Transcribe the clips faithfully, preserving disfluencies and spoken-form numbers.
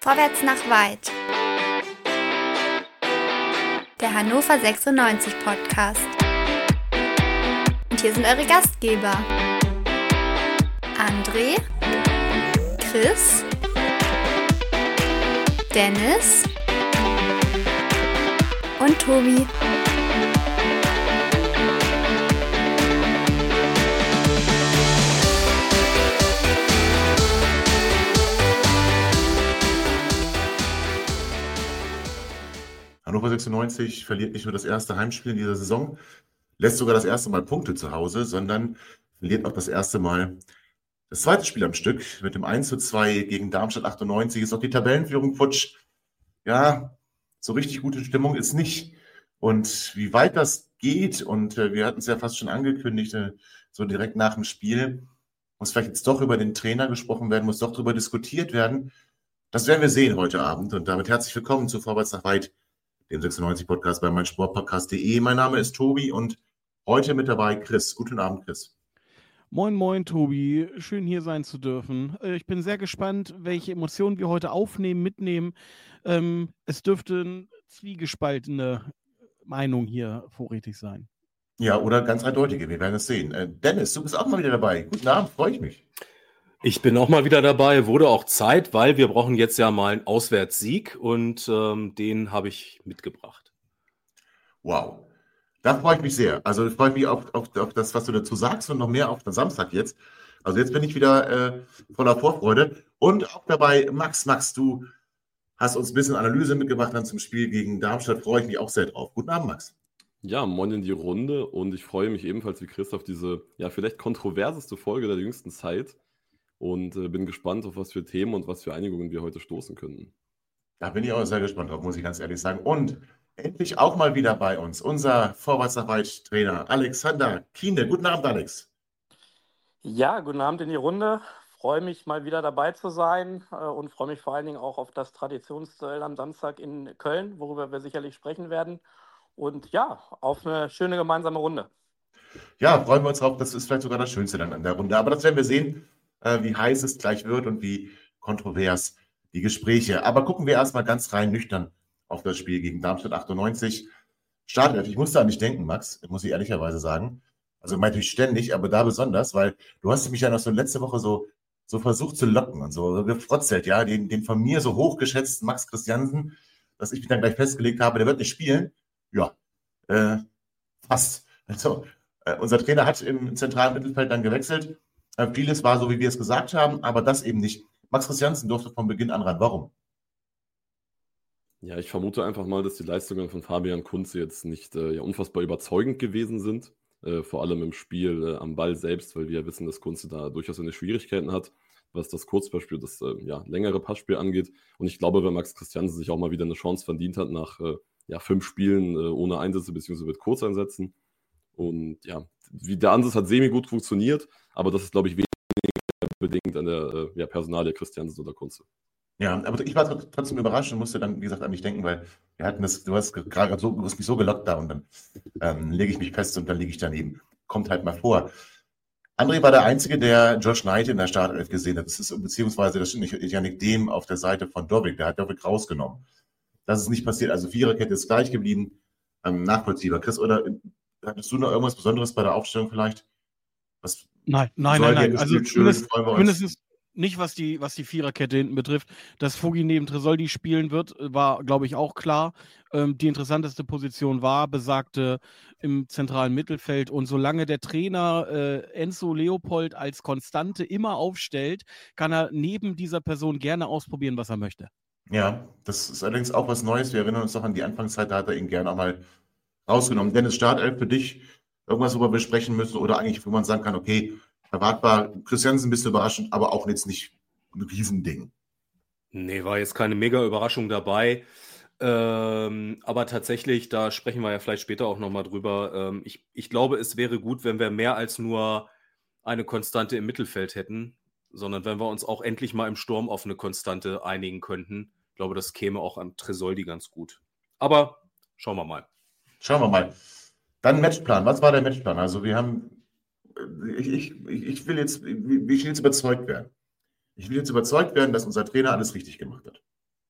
Vorwärts nach weit. Der Hannover sechsundneunzig Podcast. Und hier sind eure Gastgeber. André, Chris, Dennis und Tobi. Hannover sechsundneunzig verliert nicht nur das erste Heimspiel in dieser Saison, lässt sogar das erste Mal Punkte zu Hause, sondern verliert auch das erste Mal das zweite Spiel am Stück. Mit dem eins zu zwei gegen Darmstadt achtundneunzig ist auch die Tabellenführung futsch. Ja, so richtig gute Stimmung ist nicht. Und wie weit das geht, und äh, wir hatten es ja fast schon angekündigt, äh, so direkt nach dem Spiel, muss vielleicht jetzt doch über den Trainer gesprochen werden, muss doch darüber diskutiert werden. Das werden wir sehen heute Abend. Und damit herzlich willkommen zu Vorwärts nach weit, dem sechsundneunzig-Podcast bei meinsportpodcast punkt de. Mein Name ist Tobi und heute mit dabei Chris. Guten Abend, Chris. Moin, moin, Tobi. Schön, hier sein zu dürfen. Äh, Ich bin sehr gespannt, welche Emotionen wir heute aufnehmen, mitnehmen. Ähm, es dürfte eine zwiegespaltene Meinung hier vorrätig sein. Ja, oder ganz eindeutige, wir werden es sehen. Äh, Dennis, du bist auch mal wieder dabei. Guten Abend, freue ich mich. Ich bin auch mal wieder dabei, wurde auch Zeit, weil wir brauchen jetzt ja mal einen Auswärtssieg und ähm, den habe ich mitgebracht. Wow, da freue ich mich sehr. Also freue ich mich auf, auf, auf das, was du dazu sagst und noch mehr auf den Samstag jetzt. Also jetzt bin ich wieder äh, voller Vorfreude. Und auch dabei Max. Max, du hast uns ein bisschen Analyse mitgebracht dann zum Spiel gegen Darmstadt. Freue ich mich auch sehr drauf. Guten Abend, Max. Ja, moin in die Runde und ich freue mich ebenfalls wie Chris auf diese ja vielleicht kontroverseste Folge der jüngsten Zeit und äh, bin gespannt, auf was für Themen und was für Einigungen wir heute stoßen können. Da bin ich auch sehr gespannt drauf, muss ich ganz ehrlich sagen. Und endlich auch mal wieder bei uns unser Vorwärts nach weit Trainer Alexander Kiene. Guten Abend, Alex. Ja, guten Abend in die Runde. Freue mich mal wieder dabei zu sein äh, und freue mich vor allen Dingen auch auf das Traditionsduell am Samstag in Köln, worüber wir sicherlich sprechen werden. Und ja, auf eine schöne gemeinsame Runde. Ja, freuen wir uns drauf. Das ist vielleicht sogar das Schönste dann an der Runde. Aber das werden wir sehen, äh, wie heiß es gleich wird und wie kontrovers die Gespräche. Aber gucken wir erstmal ganz rein nüchtern auf das Spiel gegen Darmstadt achtundneunzig. Startelf, ich musste an dich denken, Max, muss ich ehrlicherweise sagen. Also natürlich ständig, aber da besonders, weil du hast mich ja noch so letzte Woche so, so versucht zu locken und so, so gefrotzelt, ja, den, den von mir so hochgeschätzten Max Christiansen, dass ich mich dann gleich festgelegt habe, der wird nicht spielen. Ja, äh, fast. Also, äh, unser Trainer hat im zentralen Mittelfeld dann gewechselt. Äh, vieles war so, wie wir es gesagt haben, aber das eben nicht. Max Christiansen durfte von Beginn an ran. Warum? Ja, ich vermute einfach mal, dass die Leistungen von Fabian Kunze jetzt nicht äh, ja, unfassbar überzeugend gewesen sind, äh, vor allem im Spiel äh, am Ball selbst, weil wir ja wissen, dass Kunze da durchaus seine Schwierigkeiten hat, was das Kurzpassspiel, das äh, ja, längere Passspiel angeht. Und ich glaube, wenn Max Christiansen sich auch mal wieder eine Chance verdient hat nach äh, ja, fünf Spielen äh, ohne Einsätze bzw. mit Kurzeinsätzen. Und ja, wie der Ansatz hat semi-gut funktioniert, aber das ist, glaube ich, weniger bedingt an der äh, ja, Personalie Christiansen oder Kunze. Ja, aber ich war trotzdem überrascht und musste dann, wie gesagt, an mich denken, weil wir hatten das, du hast gerade so, du hast mich so gelockt da und dann ähm, lege ich mich fest und dann liege ich daneben. Kommt halt mal vor. André war der Einzige, der Josh Knight in der Startelf gesehen hat. Das ist, beziehungsweise, das stimmt nicht, Yannick Dehm auf der Seite von Dobbik, der hat Dobbik rausgenommen. Das ist nicht passiert. Also Viererkette ist gleich geblieben. Ähm, nachvollziehbar. Chris, oder hattest du noch irgendwas Besonderes bei der Aufstellung vielleicht? Was Nein, nein, nein, nein. Also zumindest, zumindest nicht, was die, was die Viererkette hinten betrifft. Dass Fugi neben Tresoldi spielen wird, war, glaube ich, auch klar. Ähm, die interessanteste Position war, besagte im zentralen Mittelfeld. Und solange der Trainer äh, Enzo Leopold als Konstante immer aufstellt, kann er neben dieser Person gerne ausprobieren, was er möchte. Ja, das ist allerdings auch was Neues. Wir erinnern uns noch an die Anfangszeit, da hat er ihn gerne auch mal rausgenommen. Dennis, Startelf für dich, irgendwas, worüber wir sprechen müssen oder eigentlich, wo man sagen kann, okay, erwartbar, Christiansen ein bisschen überraschend, aber auch jetzt nicht ein Riesending. Nee, war jetzt keine mega Überraschung dabei. Ähm, aber tatsächlich, da sprechen wir ja vielleicht später auch nochmal drüber. Ähm, ich, ich glaube, es wäre gut, wenn wir mehr als nur eine Konstante im Mittelfeld hätten, sondern wenn wir uns auch endlich mal im Sturm auf eine Konstante einigen könnten. Ich glaube, das käme auch an Tresoldi ganz gut. Aber schauen wir mal. Schauen wir mal. Dann Matchplan. Was war der Matchplan? Also wir haben, ich, ich, ich will jetzt, ich will jetzt überzeugt werden. Ich will jetzt überzeugt werden, dass unser Trainer alles richtig gemacht hat.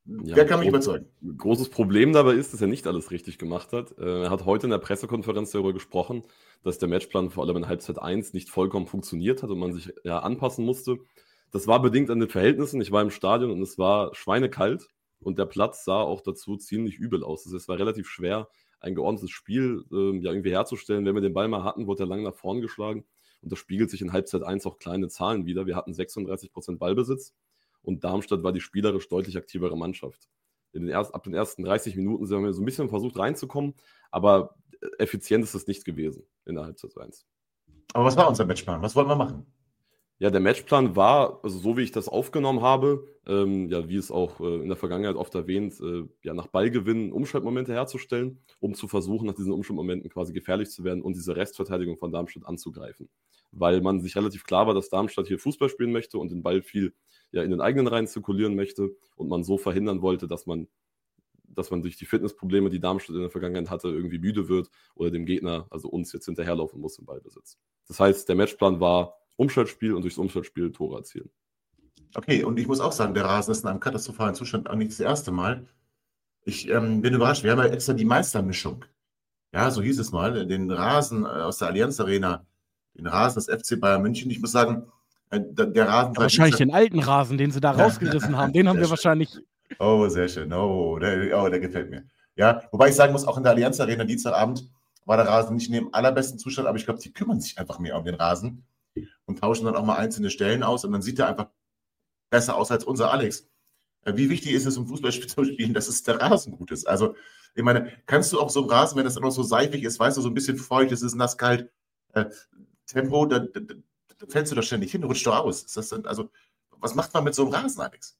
Ja, Wer kann mich überzeugen? Großes Problem dabei ist, dass er nicht alles richtig gemacht hat. Er hat heute in der Pressekonferenz darüber gesprochen, dass der Matchplan vor allem in Halbzeit eins nicht vollkommen funktioniert hat und man sich ja anpassen musste. Das war bedingt an den Verhältnissen. Ich war im Stadion und es war schweinekalt und der Platz sah auch dazu ziemlich übel aus. Also es war relativ schwer, ein geordnetes Spiel äh, ja, irgendwie herzustellen. Wenn wir den Ball mal hatten, wurde er lang nach vorn geschlagen und das spiegelt sich in Halbzeit eins auch kleine Zahlen wieder. Wir hatten sechsunddreißig Prozent Ballbesitz. Und Darmstadt war die spielerisch deutlich aktivere Mannschaft. In den erst, ab den ersten dreißig Minuten sind wir so ein bisschen versucht reinzukommen, aber effizient ist es nicht gewesen in der Halbzeit eins. Aber was war unser Matchplan? Was wollen wir machen? Ja, der Matchplan war, also so wie ich das aufgenommen habe, ähm, ja, wie es auch äh, in der Vergangenheit oft erwähnt, äh, ja, nach Ballgewinn Umschaltmomente herzustellen, um zu versuchen, nach diesen Umschaltmomenten quasi gefährlich zu werden und diese Restverteidigung von Darmstadt anzugreifen. Weil man sich relativ klar war, dass Darmstadt hier Fußball spielen möchte und den Ball viel ja, in den eigenen Reihen zirkulieren möchte und man so verhindern wollte, dass man, dass man durch die Fitnessprobleme, die Darmstadt in der Vergangenheit hatte, irgendwie müde wird oder dem Gegner, also uns, jetzt hinterherlaufen muss im Ballbesitz. Das heißt, der Matchplan war Umschaltspiel und durchs Umschaltspiel Tore erzielen. Okay, und ich muss auch sagen, der Rasen ist in einem katastrophalen Zustand auch nicht das erste Mal. Ich ähm, bin überrascht, wir haben ja extra die Meistermischung. Ja, so hieß es mal, den Rasen aus der Allianz Arena, den Rasen des F C Bayern München. Ich muss sagen, der Rasen... Ja, wahrscheinlich den alten Rasen, den sie da rausgerissen haben, den haben wir wahrscheinlich... Oh, sehr schön. Oh der, oh, der gefällt mir. Ja, wobei ich sagen muss, auch in der Allianz Arena Dienstagabend war der Rasen nicht in dem allerbesten Zustand, aber ich glaube, die kümmern sich einfach mehr um den Rasen und tauschen dann auch mal einzelne Stellen aus und dann sieht er einfach besser aus als unser Alex. Wie wichtig ist es, um Fußball zu spielen, dass es der Rasen gut ist? Also, ich meine, kannst du auch so einen Rasen, wenn das immer so seifig ist, weißt du, so ein bisschen feucht, es ist nass, kalt, äh, Tempo, da, da, da fällst du doch ständig hin, rutscht doch aus. Ist das dann, also, was macht man mit so einem Rasen, Alex?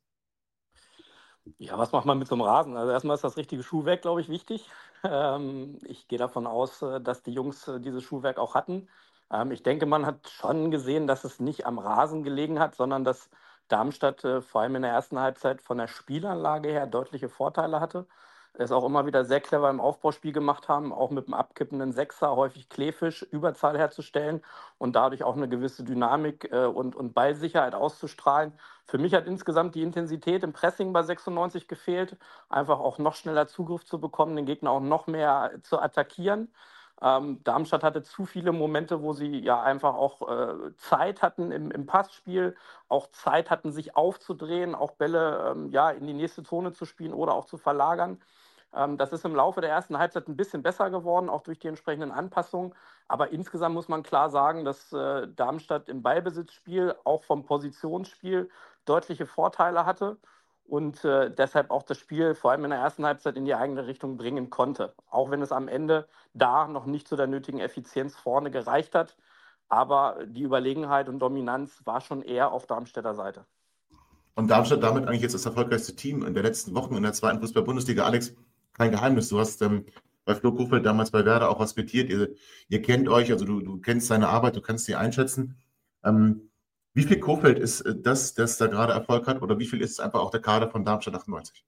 Ja, was macht man mit so einem Rasen? Also erstmal ist das richtige Schuhwerk, glaube ich, wichtig. Ähm, ich gehe davon aus, dass die Jungs dieses Schuhwerk auch hatten. Ähm, ich denke, man hat schon gesehen, dass es nicht am Rasen gelegen hat, sondern dass Darmstadt äh, vor allem in der ersten Halbzeit von der Spielanlage her deutliche Vorteile hatte. Es auch immer wieder sehr clever im Aufbauspiel gemacht haben, auch mit dem abkippenden Sechser häufig Kleefisch Überzahl herzustellen und dadurch auch eine gewisse Dynamik äh, und, und Ballsicherheit auszustrahlen. Für mich hat insgesamt die Intensität im Pressing bei sechsundneunzig gefehlt, einfach auch noch schneller Zugriff zu bekommen, den Gegner auch noch mehr zu attackieren. Ähm, Darmstadt hatte zu viele Momente, wo sie ja einfach auch äh, Zeit hatten im, im Passspiel, auch Zeit hatten, sich aufzudrehen, auch Bälle ähm, ja, in die nächste Zone zu spielen oder auch zu verlagern. Ähm, das ist im Laufe der ersten Halbzeit ein bisschen besser geworden, auch durch die entsprechenden Anpassungen. Aber insgesamt muss man klar sagen, dass äh, Darmstadt im Ballbesitzspiel, auch vom Positionsspiel, deutliche Vorteile hatte und äh, deshalb auch das Spiel vor allem in der ersten Halbzeit in die eigene Richtung bringen konnte. Auch wenn es am Ende da noch nicht zu der nötigen Effizienz vorne gereicht hat. Aber die Überlegenheit und Dominanz war schon eher auf Darmstädter Seite. Und Darmstadt damit eigentlich jetzt das erfolgreichste Team in der letzten Wochen in der zweiten Fußball-Bundesliga. Alex, kein Geheimnis, du hast ähm, bei Flo Kofeld damals bei Werder auch hospitiert. Ihr, ihr kennt euch, also du, du kennst seine Arbeit, du kannst sie einschätzen. Ähm, Wie viel Kofeld ist das, das da gerade Erfolg hat, oder wie viel ist es einfach auch der Kader von Darmstadt achtundneunzig?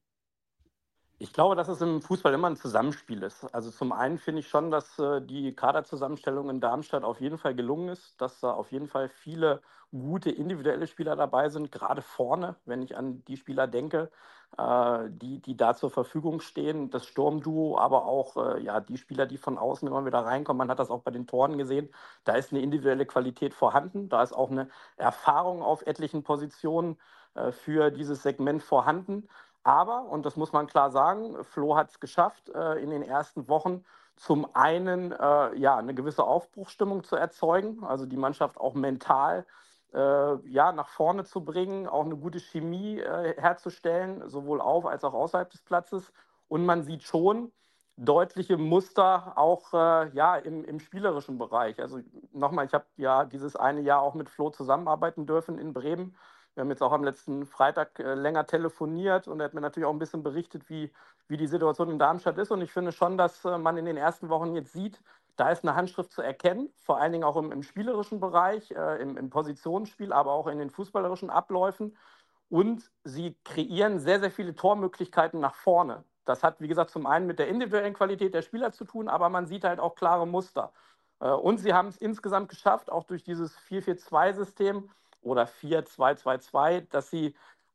Ich glaube, dass es im Fußball immer ein Zusammenspiel ist. Also zum einen finde ich schon, dass äh, die Kaderzusammenstellung in Darmstadt auf jeden Fall gelungen ist, dass da auf jeden Fall viele gute individuelle Spieler dabei sind, gerade vorne, wenn ich an die Spieler denke, äh, die, die da zur Verfügung stehen, das Sturmduo, aber auch äh, ja, die Spieler, die von außen immer wieder reinkommen. Man hat das auch bei den Toren gesehen, da ist eine individuelle Qualität vorhanden, da ist auch eine Erfahrung auf etlichen Positionen äh, für dieses Segment vorhanden. Aber, und das muss man klar sagen, Flo hat es geschafft, äh, in den ersten Wochen zum einen äh, ja, eine gewisse Aufbruchsstimmung zu erzeugen, also die Mannschaft auch mental äh, ja, nach vorne zu bringen, auch eine gute Chemie äh, herzustellen, sowohl auf als auch außerhalb des Platzes. Und man sieht schon deutliche Muster auch äh, ja, im, im spielerischen Bereich. Also nochmal, ich habe ja dieses eine Jahr auch mit Flo zusammenarbeiten dürfen in Bremen. Wir haben jetzt auch am letzten Freitag äh, länger telefoniert und er hat mir natürlich auch ein bisschen berichtet, wie, wie die Situation in Darmstadt ist. Und ich finde schon, dass äh, man in den ersten Wochen jetzt sieht, da ist eine Handschrift zu erkennen, vor allen Dingen auch im, im spielerischen Bereich, äh, im, im Positionsspiel, aber auch in den fußballerischen Abläufen. Und sie kreieren sehr, sehr viele Tormöglichkeiten nach vorne. Das hat, wie gesagt, zum einen mit der individuellen Qualität der Spieler zu tun, aber man sieht halt auch klare Muster. Äh, und sie haben es insgesamt geschafft, auch durch dieses vier vier zwei System, oder vier zwei zwei zwei, dass sie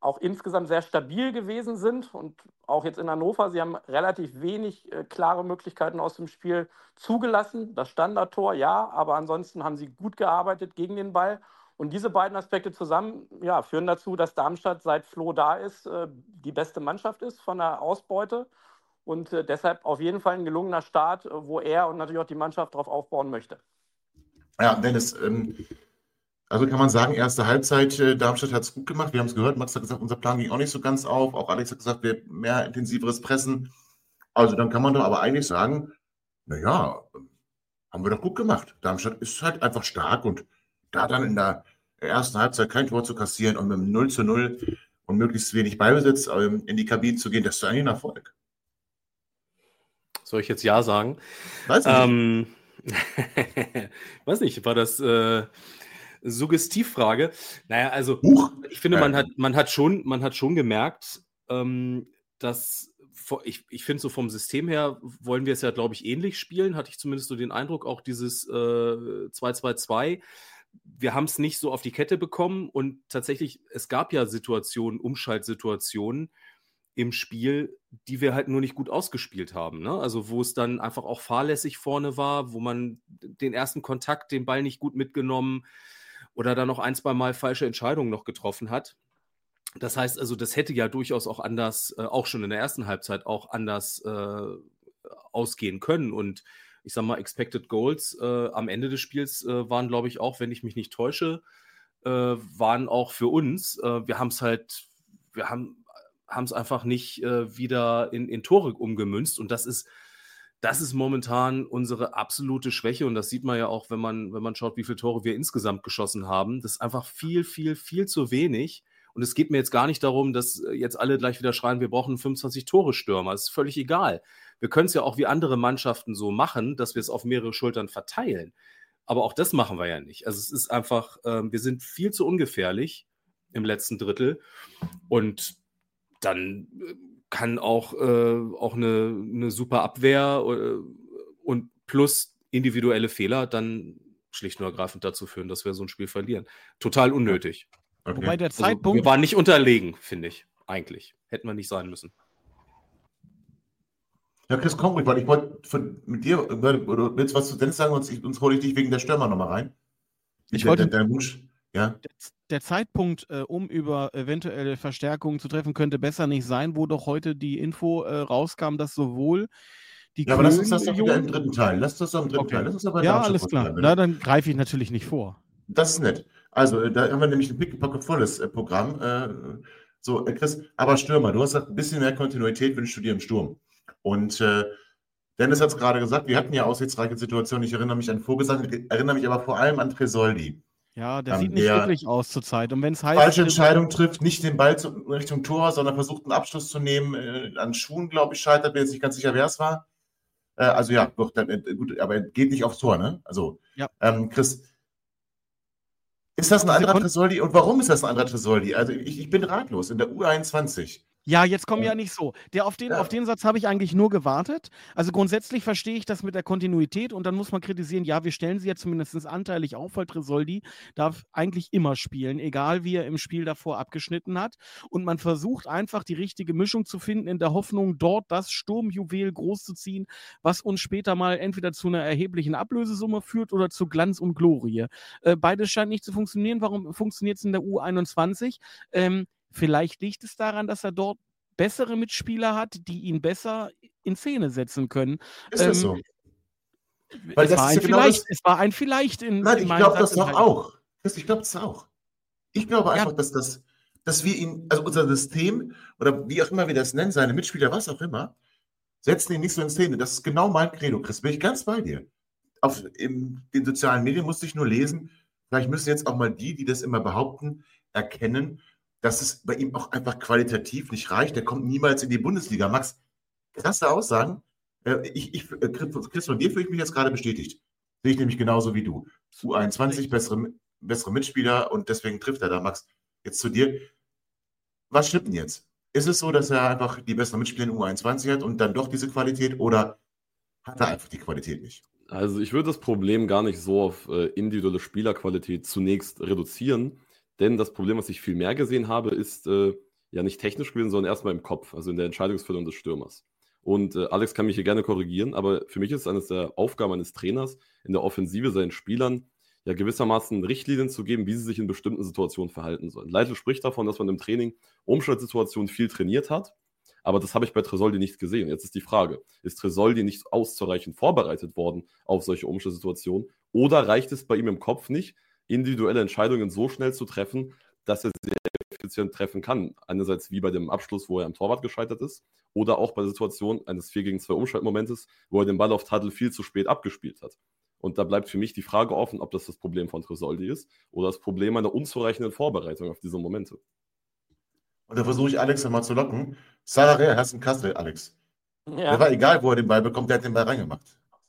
auch insgesamt sehr stabil gewesen sind und auch jetzt in Hannover, sie haben relativ wenig äh, klare Möglichkeiten aus dem Spiel zugelassen. Das Standardtor, ja, aber ansonsten haben sie gut gearbeitet gegen den Ball. Und diese beiden Aspekte zusammen ja, führen dazu, dass Darmstadt, seit Flo da ist, äh, die beste Mannschaft ist von der Ausbeute. Und äh, deshalb auf jeden Fall ein gelungener Start, äh, wo er und natürlich auch die Mannschaft darauf aufbauen möchte. Ja, Dennis, ähm, also kann man sagen, erste Halbzeit, äh, Darmstadt hat es gut gemacht. Wir haben es gehört, Max hat gesagt, unser Plan ging auch nicht so ganz auf. Auch Alex hat gesagt, wir mehr intensiveres Pressen. Also dann kann man doch aber eigentlich sagen, naja, haben wir doch gut gemacht. Darmstadt ist halt einfach stark und da dann in der ersten Halbzeit kein Tor zu kassieren und mit einem null zu null und möglichst wenig Ballbesitz ähm, in die Kabine zu gehen, das ist eigentlich ein Erfolg. Soll ich jetzt Ja sagen? Weiß ich ähm, weiß nicht, war das äh, Suggestivfrage? Naja, also Huch. ich finde, man Äh, hat, man hat schon, man hat schon gemerkt, ähm, dass vor- ich, ich finde, so vom System her wollen wir es ja, glaube ich, ähnlich spielen, hatte ich zumindest so den Eindruck, auch dieses äh, zwei zwei zwei. Wir haben es nicht so auf die Kette bekommen und tatsächlich, es gab ja Situationen, Umschaltsituationen im Spiel, die wir halt nur nicht gut ausgespielt haben. Ne? Also wo es dann einfach auch fahrlässig vorne war, wo man den ersten Kontakt, den Ball nicht gut mitgenommen oder dann noch ein, zwei Mal falsche Entscheidungen noch getroffen hat. Das heißt also, das hätte ja durchaus auch anders, äh, auch schon in der ersten Halbzeit auch anders äh, ausgehen können. Und ich sag mal, Expected Goals äh, am Ende des Spiels äh, waren, glaube ich, auch, wenn ich mich nicht täusche, äh, waren auch für uns. Äh, wir haben es halt, wir haben haben es einfach nicht äh, wieder in, in Tore umgemünzt. Und das ist, das ist momentan unsere absolute Schwäche. Und das sieht man ja auch, wenn man, wenn man schaut, wie viele Tore wir insgesamt geschossen haben. Das ist einfach viel, viel, viel zu wenig. Und es geht mir jetzt gar nicht darum, dass jetzt alle gleich wieder schreien, wir brauchen fünfundzwanzig-Tore-Stürmer. Das ist völlig egal. Wir können es ja auch wie andere Mannschaften so machen, dass wir es auf mehrere Schultern verteilen. Aber auch das machen wir ja nicht. Also es ist einfach, äh, wir sind viel zu ungefährlich im letzten Drittel. Und dann kann auch, äh, auch eine, eine super Abwehr äh, und plus individuelle Fehler dann schlicht und ergreifend dazu führen, dass wir so ein Spiel verlieren. Total unnötig. okay. Wobei der Also, Zeitpunkt. wir waren nicht unterlegen, finde ich, eigentlich. Hätten wir nicht sein müssen. Ja, Chris, komm ruhig, weil ich wollte von- mit dir, oder willst du was zu Dennis sagen, sonst, ich- sonst hole ich dich wegen der Stürmer nochmal rein. Ich der, wollte- der, der Wunsch, ja. Der, der Zeitpunkt, äh, um über eventuelle Verstärkungen zu treffen, könnte besser nicht sein, wo doch heute die Info äh, rauskam, dass sowohl die Ja, aber lass uns das doch wieder im Klönen- dritten Teil. Lass das doch im dritten Okay. Teil. Lass uns aber Ja, Darmstadt alles klar. bleiben, Na, ne? dann greife ich natürlich nicht vor. Das ist nett. Also, äh, da haben wir nämlich ein pickepackevolles äh, Programm. Äh, so, äh, Chris, aber Stürmer, du hast gesagt, ein bisschen mehr Kontinuität wünschst du dir im Sturm. Und äh, Dennis hat es gerade gesagt, wir hatten ja aussichtsreiche Situationen. Ich erinnere mich an Vogelsang, erinnere mich aber vor allem an Tresoldi. Ja, der Ähm, sieht nicht der- wirklich aus zurzeit. Und wenn es heißt. Falsche Entscheidung trifft, nicht den Ball zu, Richtung Tor, sondern versucht einen Abschluss zu nehmen. Äh, an Schuhen, glaube ich, scheitert. Bin jetzt nicht ganz sicher, wer es war. Äh, also ja, doch, dann, äh, gut, aber er geht nicht aufs Tor, ne? Also, Ja. ähm, Chris, ist das ein Diese anderer Kon- Tresoldi? Und warum ist das ein anderer Tresoldi? Also ich, ich bin ratlos. In der U einundzwanzig. Ja, jetzt kommen ja nicht so. Der, auf, den, Ja. auf den Satz habe ich eigentlich nur gewartet. Also grundsätzlich verstehe ich das mit der Kontinuität und dann muss man kritisieren, ja, wir stellen sie ja zumindest anteilig auf, weil Tresoldi darf eigentlich immer spielen, egal wie er im Spiel davor abgeschnitten hat. Und man versucht einfach die richtige Mischung zu finden, in der Hoffnung, dort das Sturmjuwel großzuziehen, was uns später mal entweder zu einer erheblichen Ablösesumme führt oder zu Glanz und Glorie. Äh, beides scheint nicht zu funktionieren. Warum funktioniert es in der U einundzwanzig? Ähm, Vielleicht liegt es daran, dass er dort bessere Mitspieler hat, die ihn besser in Szene setzen können. Ist das Ähm, so? Weil es, das war ist ein ja genau vielleicht, das- es war ein Vielleicht in, Nein, in ich meinem glaube das Satz doch enthalten. auch. Chris, ich glaube das auch. Ich glaube Ja. einfach, dass das, dass wir ihn, also unser System oder wie auch immer wir das nennen, seine Mitspieler, was auch immer, setzen ihn nicht so in Szene. Das ist genau mein Credo, Chris. Bin ich ganz bei dir. Auf in den sozialen Medien musste ich nur lesen, vielleicht müssen jetzt auch mal die, die das immer behaupten, erkennen, dass es bei ihm auch einfach qualitativ nicht reicht. Der kommt niemals in die Bundesliga. Max, krasse Aussagen. Äh, Ich, ich, äh, Chris, von dir fühle ich mich jetzt gerade bestätigt. Sehe ich nämlich genauso wie du. U einundzwanzig, bessere, bessere Mitspieler und deswegen trifft er da, Max. Jetzt zu dir. Was stimmt denn jetzt? Ist es so, dass er einfach die besseren Mitspieler in U einundzwanzig hat und dann doch diese Qualität oder hat er einfach die Qualität nicht? Also ich würde das Problem gar nicht so auf äh, individuelle Spielerqualität zunächst reduzieren, denn das Problem, was ich viel mehr gesehen habe, ist, äh, ja nicht technisch gewesen, sondern erstmal im Kopf, also in der Entscheidungsfindung des Stürmers. Und äh, Alex kann mich hier gerne korrigieren, aber für mich ist es eines der Aufgaben eines Trainers, in der Offensive seinen Spielern ja gewissermaßen Richtlinien zu geben, wie sie sich in bestimmten Situationen verhalten sollen. Leitl spricht davon, dass man im Training Umschaltsituationen viel trainiert hat, aber das habe ich bei Tresoldi nicht gesehen. Jetzt ist die Frage, ist Tresoldi nicht auszureichend vorbereitet worden auf solche Umschaltsituationen oder reicht es bei ihm im Kopf nicht, individuelle Entscheidungen so schnell zu treffen, dass er sehr effizient treffen kann? Einerseits wie bei dem Abschluss, wo er am Torwart gescheitert ist, oder auch bei der Situation eines vier gegen zwei Umschaltmomentes, wo er den Ball auf Tadl viel zu spät abgespielt hat. Und da bleibt für mich die Frage offen, ob das das Problem von Tresoldi ist oder das Problem einer unzureichenden Vorbereitung auf diese Momente. Und da versuche ich Alex nochmal zu locken. Sarare, hast einen Kassel, Alex. Ja. Der war egal, wo er den Ball bekommt, der hat den Ball reingemacht.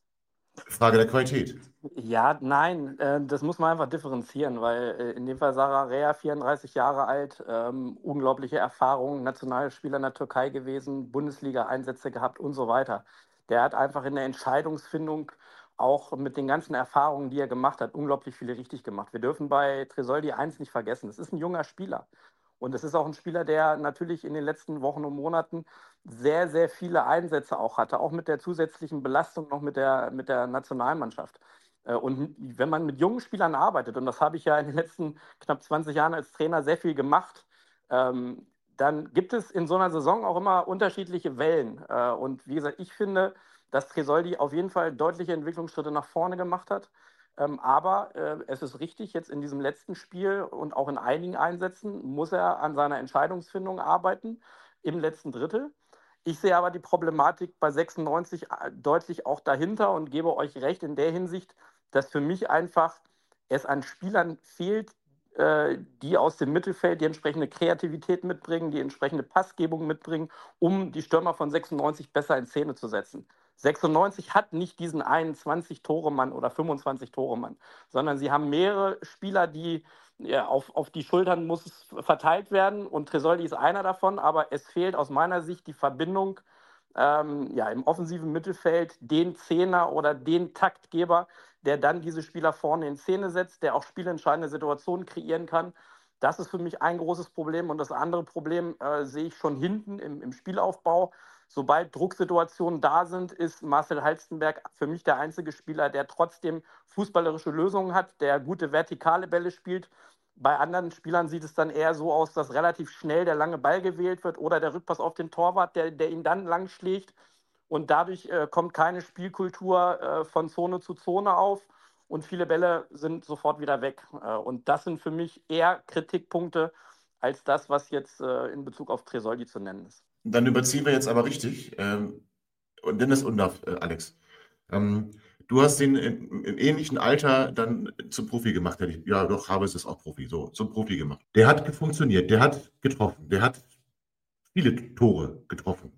Frage der Qualität. Ja, nein, äh, das muss man einfach differenzieren, weil äh, in dem Fall Sarah Rea, vierunddreißig Jahre alt, ähm, unglaubliche Erfahrung, Nationalspieler in der Türkei gewesen, Bundesliga-Einsätze gehabt und so weiter. Der hat einfach in der Entscheidungsfindung auch mit den ganzen Erfahrungen, die er gemacht hat, unglaublich viele richtig gemacht. Wir dürfen bei Tresoldi eins nicht vergessen, es ist ein junger Spieler. Und es ist auch ein Spieler, der natürlich in den letzten Wochen und Monaten sehr, sehr viele Einsätze auch hatte, auch mit der zusätzlichen Belastung noch mit der, mit der Nationalmannschaft. Und wenn man mit jungen Spielern arbeitet, und das habe ich ja in den letzten knapp zwanzig Jahren als Trainer sehr viel gemacht, ähm, dann gibt es in so einer Saison auch immer unterschiedliche Wellen. Äh, und wie gesagt, ich finde, dass Tresoldi auf jeden Fall deutliche Entwicklungsschritte nach vorne gemacht hat. Ähm, aber äh, es ist richtig, jetzt in diesem letzten Spiel und auch in einigen Einsätzen muss er an seiner Entscheidungsfindung arbeiten im letzten Drittel. Ich sehe aber die Problematik bei sechsundneunzig deutlich auch dahinter und gebe euch recht in der Hinsicht, dass für mich einfach es an Spielern fehlt, äh, die aus dem Mittelfeld die entsprechende Kreativität mitbringen, die entsprechende Passgebung mitbringen, um die Stürmer von sechsundneunzig besser in Szene zu setzen. sechsundneunzig hat nicht diesen einundzwanzig-Tore-Mann oder fünfundzwanzig-Tore-Mann, sondern sie haben mehrere Spieler, die ja, auf, auf die Schultern muss es verteilt werden und Tresoldi ist einer davon, aber es fehlt aus meiner Sicht die Verbindung ähm, ja, im offensiven Mittelfeld, den Zehner oder den Taktgeber, der dann diese Spieler vorne in Szene setzt, der auch spielentscheidende Situationen kreieren kann. Das ist für mich ein großes Problem und das andere Problem äh, sehe ich schon hinten im, im Spielaufbau. Sobald Drucksituationen da sind, ist Marcel Halstenberg für mich der einzige Spieler, der trotzdem fußballerische Lösungen hat, der gute vertikale Bälle spielt. Bei anderen Spielern sieht es dann eher so aus, dass relativ schnell der lange Ball gewählt wird oder der Rückpass auf den Torwart, der, der ihn dann lang schlägt. Und dadurch äh, kommt keine Spielkultur äh, von Zone zu Zone auf und viele Bälle sind sofort wieder weg. Äh, und das sind für mich eher Kritikpunkte als das, was jetzt äh, in Bezug auf Tresoldi zu nennen ist. Dann überziehen wir jetzt aber richtig. Ähm, und Dennis Undaff, äh, Alex. Ähm, du hast den im, im ähnlichen Alter dann zum Profi gemacht. Ja, doch, Habes ist auch Profi, so, zum Profi gemacht. Der hat funktioniert, der hat getroffen, der hat viele Tore getroffen.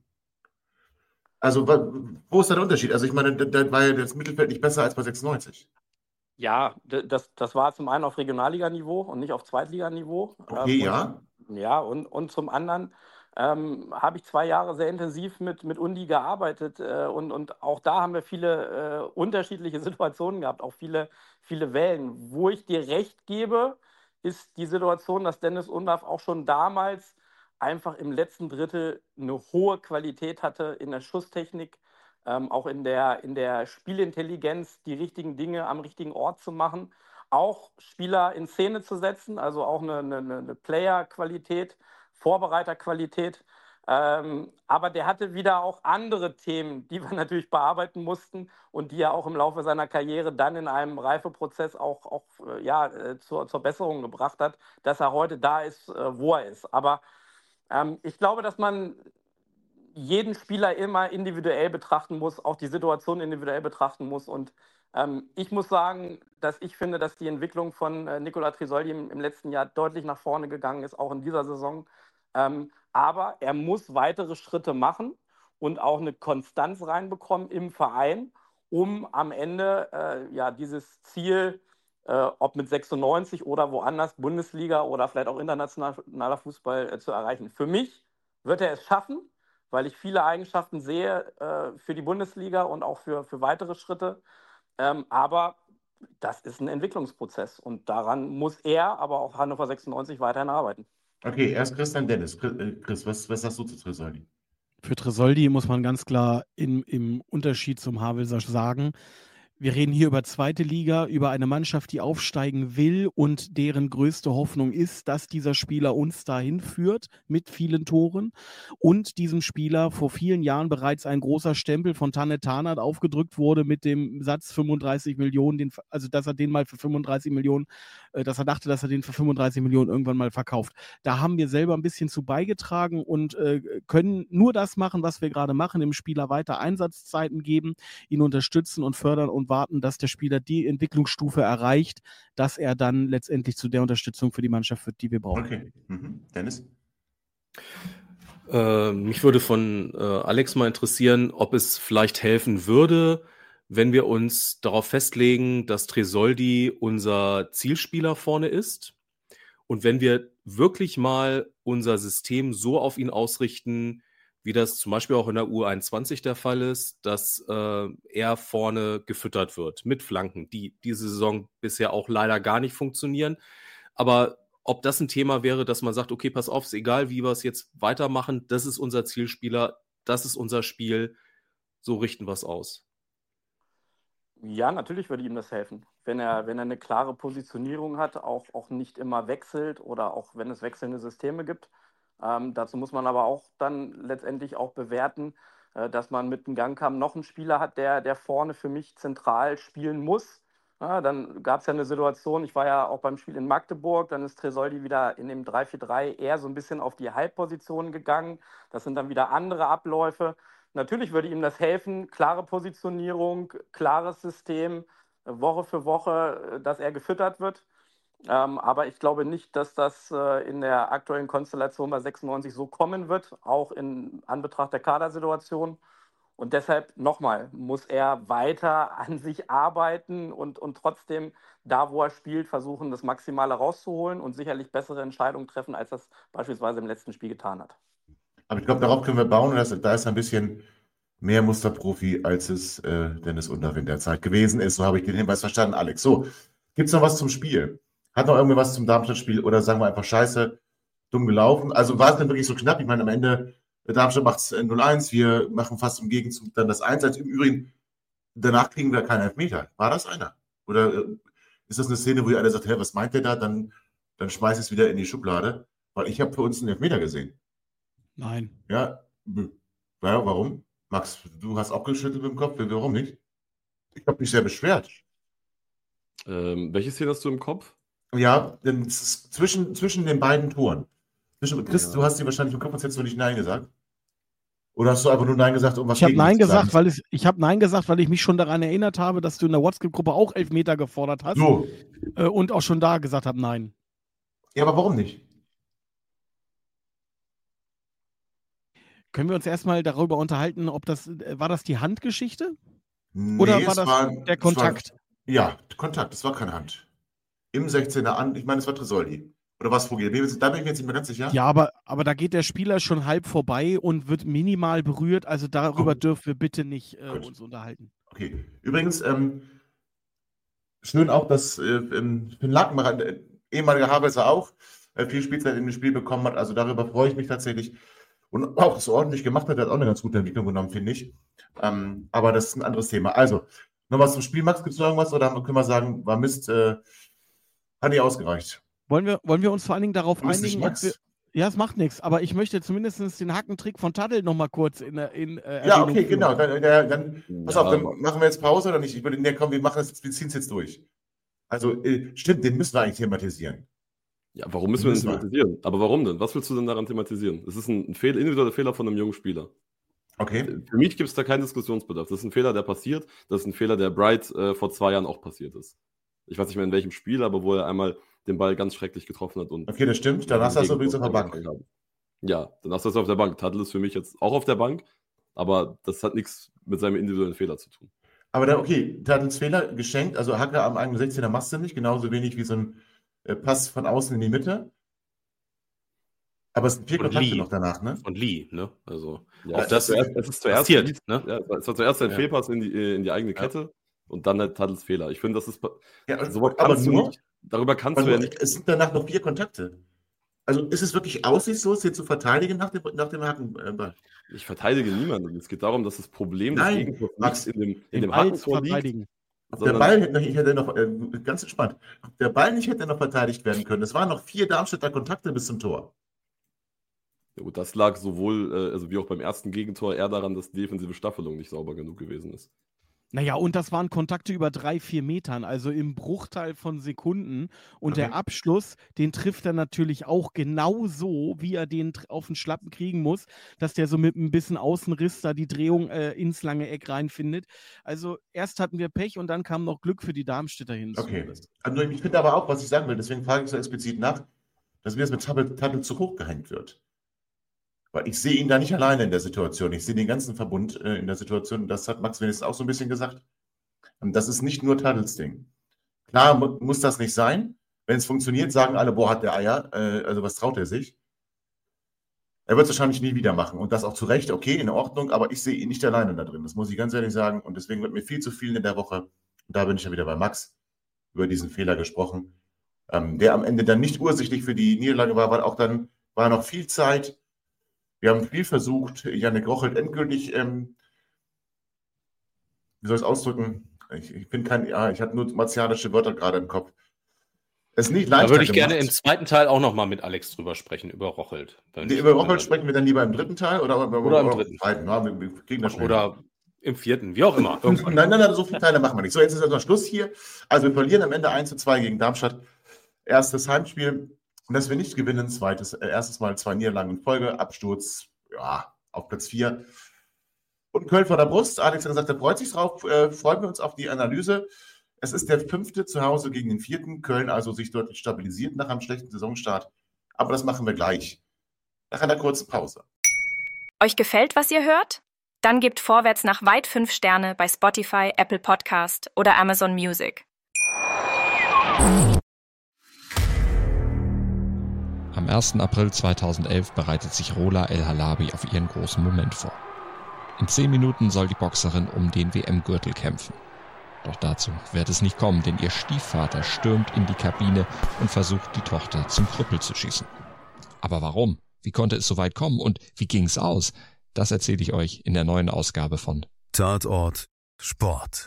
Also, wo ist da der Unterschied? Also, ich meine, da, da war ja das Mittelfeld nicht besser als bei sechsundneunzig. Ja, das, das war zum einen auf Regionalliganiveau und nicht auf Zweitliganiveau. Okay, ähm, ja. Und, ja, und, und zum anderen ähm, habe ich zwei Jahre sehr intensiv mit, mit Undi gearbeitet äh, und, und auch da haben wir viele äh, unterschiedliche Situationen gehabt, auch viele, viele Wellen. Wo ich dir recht gebe, ist die Situation, dass Dennis Undaff auch schon damals einfach im letzten Drittel eine hohe Qualität hatte in der Schusstechnik, ähm, auch in der, in der Spielintelligenz, die richtigen Dinge am richtigen Ort zu machen, auch Spieler in Szene zu setzen, also auch eine, eine, eine Player-Qualität, Vorbereiterqualität. Ähm, aber der hatte wieder auch andere Themen, die wir natürlich bearbeiten mussten und die er auch im Laufe seiner Karriere dann in einem Reifeprozess auch, auch äh, ja, äh, zur, zur Besserung gebracht hat, dass er heute da ist, äh, wo er ist. Aber ähm, ich glaube, dass man jeden Spieler immer individuell betrachten muss, auch die Situation individuell betrachten muss. Und ähm, ich muss sagen, dass ich finde, dass die Entwicklung von äh, Nicola Tresoldi im, im letzten Jahr deutlich nach vorne gegangen ist, auch in dieser Saison. Ähm, aber er muss weitere Schritte machen und auch eine Konstanz reinbekommen im Verein, um am Ende äh, ja, dieses Ziel, äh, ob mit sechsundneunzig oder woanders, Bundesliga oder vielleicht auch internationaler Fußball äh, zu erreichen. Für mich wird er es schaffen, weil ich viele Eigenschaften sehe äh, für die Bundesliga und auch für, für weitere Schritte. Ähm, aber das ist ein Entwicklungsprozess und daran muss er, aber auch Hannover sechsundneunzig weiterhin arbeiten. Okay, erst Chris, dann Dennis. Chris, was, was sagst du zu Tresoldi? Für Tresoldi muss man ganz klar im, im Unterschied zum Havelse sagen, wir reden hier über zweite Liga, über eine Mannschaft, die aufsteigen will und deren größte Hoffnung ist, dass dieser Spieler uns dahin führt mit vielen Toren und diesem Spieler vor vielen Jahren bereits ein großer Stempel von Tanne Tanert aufgedrückt wurde mit dem Satz fünfunddreißig Millionen, den, also dass er den mal für fünfunddreißig Millionen, äh, dass er dachte, dass er den für fünfunddreißig Millionen irgendwann mal verkauft. Da haben wir selber ein bisschen zu beigetragen und äh, können nur das machen, was wir gerade machen, dem Spieler weiter Einsatzzeiten geben, ihn unterstützen und fördern und warten, dass der Spieler die Entwicklungsstufe erreicht, dass er dann letztendlich zu der Unterstützung für die Mannschaft wird, die wir brauchen. Okay. Mhm. Dennis? Äh, mich würde von äh, Alex mal interessieren, ob es vielleicht helfen würde, wenn wir uns darauf festlegen, dass Tresoldi unser Zielspieler vorne ist und wenn wir wirklich mal unser System so auf ihn ausrichten, wie das zum Beispiel auch in der U einundzwanzig der Fall ist, dass äh, er vorne gefüttert wird mit Flanken, die diese Saison bisher auch leider gar nicht funktionieren. Aber ob das ein Thema wäre, dass man sagt, okay, pass auf, ist egal, wie wir es jetzt weitermachen, das ist unser Zielspieler, das ist unser Spiel, so richten wir es aus. Ja, natürlich würde ihm das helfen, wenn er, wenn er eine klare Positionierung hat, auch, auch nicht immer wechselt oder auch wenn es wechselnde Systeme gibt. Ähm, dazu muss man aber auch dann letztendlich auch bewerten, äh, dass man mit dem Gangkamm noch einen Spieler hat, der, der vorne für mich zentral spielen muss. Ja, dann gab es ja eine Situation, ich war ja auch beim Spiel in Magdeburg, dann ist Tresoldi wieder in dem drei vier drei eher so ein bisschen auf die Halbposition gegangen. Das sind dann wieder andere Abläufe. Natürlich würde ihm das helfen, klare Positionierung, klares System, Woche für Woche, dass er gefüttert wird. Ähm, aber ich glaube nicht, dass das äh, in der aktuellen Konstellation bei sechsundneunzig so kommen wird, auch in Anbetracht der Kadersituation. Und deshalb nochmal, muss er weiter an sich arbeiten und, und trotzdem da, wo er spielt, versuchen, das Maximale rauszuholen und sicherlich bessere Entscheidungen treffen, als das beispielsweise im letzten Spiel getan hat. Aber ich glaube, darauf können wir bauen und das, da ist ein bisschen mehr Musterprofi, als es äh, Dennis Undaff derzeit gewesen ist. So habe ich den Hinweis verstanden, Alex. So, gibt es noch was zum Spiel? Hat noch irgendwie was zum Darmstadt-Spiel oder sagen wir einfach scheiße, dumm gelaufen? Also war es denn wirklich so knapp? Ich meine, am Ende, Darmstadt macht es null eins, wir machen fast im Gegenzug dann das eins eins. Im Übrigen, danach kriegen wir keinen Elfmeter. War das einer? Oder äh, ist das eine Szene, wo ihr alle sagt, hey, was meint der da? Dann, dann schmeiß es wieder in die Schublade. Weil ich habe für uns einen Elfmeter gesehen. Nein. Ja, ja, warum? Max, du hast auch geschüttelt mit dem Kopf. Warum nicht? Ich habe mich sehr beschwert. Ähm, welche Szene hast du im Kopf? Ja, denn es ist zwischen, zwischen den beiden Toren. Zwischen, Chris, Ja. du hast die wahrscheinlich im Kopf, sonst hättest du nicht Nein gesagt. Oder hast du einfach nur Nein gesagt, um was Ich habe gegen Nein zu sagen? gesagt, weil ich, ich habe Nein gesagt, weil ich mich schon daran erinnert habe, dass du in der WhatsApp-Gruppe auch Elfmeter gefordert hast. So. Äh, und auch schon da gesagt habe, nein. Ja, aber warum nicht? Können wir uns erstmal darüber unterhalten, ob das, äh, war das die Handgeschichte? Nee, Oder war es das war, der Kontakt? Es war, ja, Kontakt, es war keine Hand. Im sechzehner an, ich meine, es war Tresoldi. Oder was, Vogel? Da bin ich mir jetzt nicht mehr ganz sicher. Ja, aber, aber da geht der Spieler schon halb vorbei und wird minimal berührt. Also darüber Gut. dürfen wir bitte nicht äh, Gut. uns unterhalten. Okay. Übrigens, ähm, schön auch, dass äh, ähm, Finn Lakenmacher, äh, ehemaliger Havelser auch, äh, viel Spielzeit in dem Spiel bekommen hat. Also darüber freue ich mich tatsächlich. Und auch das ordentlich gemacht hat, hat auch eine ganz gute Entwicklung genommen, finde ich. Ähm, aber das ist ein anderes Thema. Also, noch was zum Spiel, Max? Gibt es noch irgendwas? Oder können wir sagen, war Mist, äh, hat nicht ausgereicht? Wollen wir, wollen wir uns vor allen Dingen darauf Du bist nicht einigen, ob Max? wir. Ja, es macht nichts, aber ich möchte zumindest den Hackentrick von Tadl nochmal kurz in, in äh, Ja, Erwähnung okay, führen. genau. Dann, dann, dann pass Ja, auf, dann aber- machen wir jetzt Pause oder nicht? Ich würde, nee, komm, wir machen es, wir ziehen es jetzt durch. Also, äh, stimmt, den müssen wir eigentlich thematisieren. Ja, warum müssen wir den Müssen wir. thematisieren? Aber warum denn? Was willst du denn daran thematisieren? Es ist ein, ein Fehl, individueller Fehler von einem jungen Spieler. Okay. Für mich gibt es da keinen Diskussionsbedarf. Das ist ein Fehler, der passiert. Das ist ein Fehler, der Bright äh, vor zwei Jahren auch passiert ist. Ich weiß nicht mehr in welchem Spiel, aber wo er einmal den Ball ganz schrecklich getroffen hat. Und Okay, das stimmt. Dann hast du das übrigens auf der Bank. Ja, dann hast du das auf der Bank. Tadl ist für mich jetzt auch auf der Bank, aber das hat nichts mit seinem individuellen Fehler zu tun. Aber dann, okay, Tadls Fehler geschenkt. Also Hacker am eigenen sechzehner machst du nicht. Genauso wenig wie so ein äh, Pass von außen in die Mitte. Aber es sind vier Von Kontakte Lee. noch danach, ne? Von Lee, ne? Also, Ja, auch es das ist zuerst, es ist zuerst, passiert, ne? ja, es war zuerst ein Ja. Fehlpass in die, in die eigene Ja. Kette und dann der Tadls Fehler. Ich finde, das ist. Ja, Sowas aber kannst du nur, nicht. Darüber kannst aber du ja nur, nicht. es sind danach noch vier Kontakte. Also ist es wirklich aussichtslos, hier zu verteidigen nach dem, nach dem Hackenball? Ich verteidige niemanden. Es geht darum, dass das Problem des Nein, Gegenteils Max, nicht in dem, in Im dem Ball Hackentor liegt, verteidigen. Ob der sondern Ball hätte, ich hätte noch, äh, ganz entspannt, ob der Ball nicht hätte noch verteidigt werden können. Es waren noch vier Darmstädter Kontakte bis zum Tor. ja gut, das lag sowohl, äh, also wie auch beim ersten Gegentor, eher daran, dass die defensive Staffelung nicht sauber genug gewesen ist. Naja, und das waren Kontakte über drei, vier Metern, also im Bruchteil von Sekunden. Und Okay. der Abschluss, den trifft er natürlich auch genau so, wie er den tr- auf den Schlappen kriegen muss, dass der so mit ein bisschen Außenriss da die Drehung äh, ins lange Eck reinfindet. Also erst hatten wir Pech und dann kam noch Glück für die Darmstädter hinzu. Okay. Also ich finde aber auch, was ich sagen will, deswegen frage ich so explizit nach, dass mir das mit Tuttle, Tuttle zu hoch gehängt wird. Weil ich sehe ihn da nicht alleine in der Situation. Ich sehe den ganzen Verbund äh, in der Situation. Das hat Max wenigstens auch so ein bisschen gesagt. Und das ist nicht nur Tuttles Ding. Klar mu muss das nicht sein. Wenn es funktioniert, sagen alle, boah, hat der Eier. Äh, also was traut er sich? Er wird es wahrscheinlich nie wieder machen. Und das auch zu Recht, okay, in Ordnung. Aber ich sehe ihn nicht alleine da drin. Das muss ich ganz ehrlich sagen. Und deswegen wird mir viel zu viel in der Woche, und da bin ich ja wieder bei Max, über diesen Fehler gesprochen, ähm, der am Ende dann nicht ursächlich für die Niederlage war, weil auch dann war noch viel Zeit. Wir haben viel versucht, Jannik Rochelt endgültig, ähm, wie soll ich es ausdrücken? Ich, ich bin kein, ja, ich hatte nur martialische Wörter gerade im Kopf. Es ist nicht leichter Da würde ich gemacht. gerne im zweiten Teil auch nochmal mit Alex drüber sprechen, über Rochelt. Nee, über Rochelt sprechen wir dann lieber im dritten Teil oder, Oder im oder dritten. zweiten. Ja, wir, wir kriegen das schnell. Oder im vierten, wie auch immer. Nein, nein, nein, so viele Teile machen wir nicht. So, jetzt ist also Schluss hier. Also wir verlieren am Ende eins zu zwei gegen Darmstadt. Erstes Heimspiel. Und dass wir nicht gewinnen, zweites, äh, erstes Mal zwei Niederlagen in Folge, Absturz, ja, auf Platz vier. Und Köln vor der Brust. Alex hat gesagt, er freut sich drauf. Äh, freuen wir uns auf die Analyse. Es ist der fünfte zu Hause gegen den vierten. Köln also sich deutlich stabilisiert nach einem schlechten Saisonstart. Aber das machen wir gleich. Nach einer kurzen Pause. Euch gefällt, was ihr hört? Dann gebt Vorwärts nach weit fünf Sterne bei Spotify, Apple Podcast oder Amazon Music. Am ersten April zweitausendelf bereitet sich Rola El Halabi auf ihren großen Moment vor. In zehn Minuten soll die Boxerin um den W M-Gürtel kämpfen. Doch dazu wird es nicht kommen, denn ihr Stiefvater stürmt in die Kabine und versucht, die Tochter zum Krüppel zu schießen. Aber warum? Wie konnte es so weit kommen und wie ging's aus? Das erzähle ich euch in der neuen Ausgabe von Tatort Sport.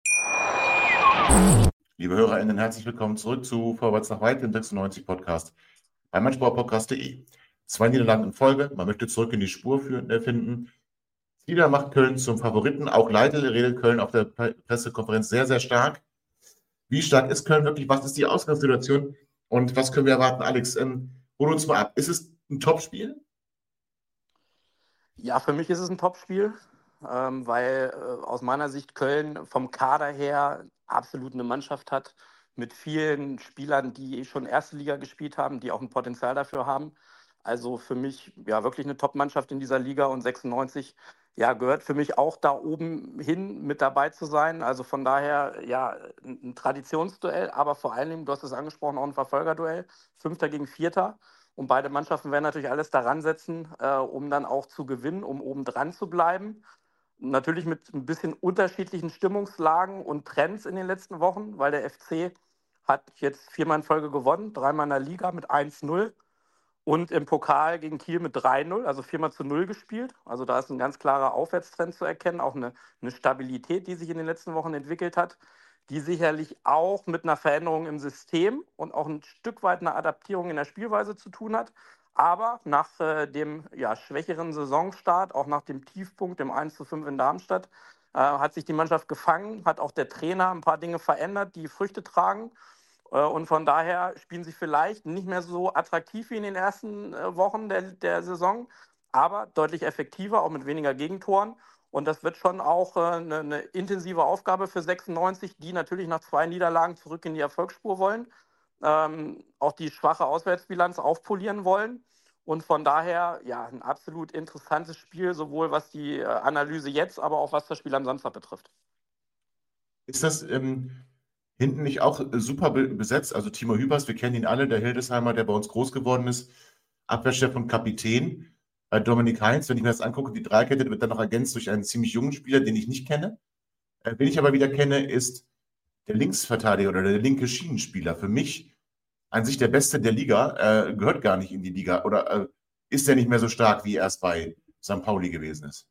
Liebe HörerInnen, herzlich willkommen zurück zu Vorwärts nach Weit, dem sechsundneunzig Podcast bei meinsportpodcast punkt de. Zwei Niederlagen in Folge, man möchte zurück in die Spur für, äh, finden. Wieder macht Köln zum Favoriten, auch Leitl redet Köln auf der Pre- Pressekonferenz sehr, sehr stark. Wie stark ist Köln wirklich? Was ist die Ausgangssituation? Und was können wir erwarten, Alex? Ähm, hol uns mal ab. Ist es ein Topspiel? Ja, für mich ist es ein Topspiel, ähm, weil äh, aus meiner Sicht Köln vom Kader her absolut eine Mannschaft hat mit vielen Spielern, die schon erste Liga gespielt haben, die auch ein Potenzial dafür haben. Also für mich ja wirklich eine Top-Mannschaft in dieser Liga und sechsundneunzig ja, gehört für mich auch da oben hin mit dabei zu sein. Also von daher ja ein, ein Traditionsduell, aber vor allen Dingen, du hast es angesprochen, auch ein Verfolgerduell, Fünfter gegen Vierter. Und beide Mannschaften werden natürlich alles daran setzen, äh, um dann auch zu gewinnen, um oben dran zu bleiben. Natürlich mit ein bisschen unterschiedlichen Stimmungslagen und Trends in den letzten Wochen, weil der F C hat jetzt viermal in Folge gewonnen, dreimal in der Liga mit eins null und im Pokal gegen Kiel mit drei null, also viermal zu null gespielt. Also da ist ein ganz klarer Aufwärtstrend zu erkennen, auch eine, eine Stabilität, die sich in den letzten Wochen entwickelt hat, die sicherlich auch mit einer Veränderung im System und auch ein Stück weit einer Adaptierung in der Spielweise zu tun hat. Aber nach äh, dem ja, schwächeren Saisonstart, auch nach dem Tiefpunkt, dem eins zu fünf in Darmstadt, äh, hat sich die Mannschaft gefangen, hat auch der Trainer ein paar Dinge verändert, die Früchte tragen. Äh, und von daher spielen sie vielleicht nicht mehr so attraktiv wie in den ersten äh, Wochen der, der Saison, aber deutlich effektiver, auch mit weniger Gegentoren. Und das wird schon auch äh, eine, eine intensive Aufgabe für sechsundneunzig, die natürlich nach zwei Niederlagen zurück in die Erfolgsspur wollen. Ähm, auch die schwache Auswärtsbilanz aufpolieren wollen. Und von daher, ja, ein absolut interessantes Spiel, sowohl was die äh, Analyse jetzt, aber auch was das Spiel am Samstag betrifft. Ist das ähm, hinten nicht auch äh, super be besetzt? Also Timo Hübers, wir kennen ihn alle, der Hildesheimer, der bei uns groß geworden ist, Abwehrchef und Kapitän. Äh, Dominik Heinz, wenn ich mir das angucke, die Dreikette wird dann noch ergänzt durch einen ziemlich jungen Spieler, den ich nicht kenne. Äh, wen ich aber wieder kenne, ist der Linksverteidiger oder der linke Schienenspieler. Für mich an sich der Beste der Liga, äh, gehört gar nicht in die Liga oder äh, ist er nicht mehr so stark, wie er es bei Sankt Pauli gewesen ist?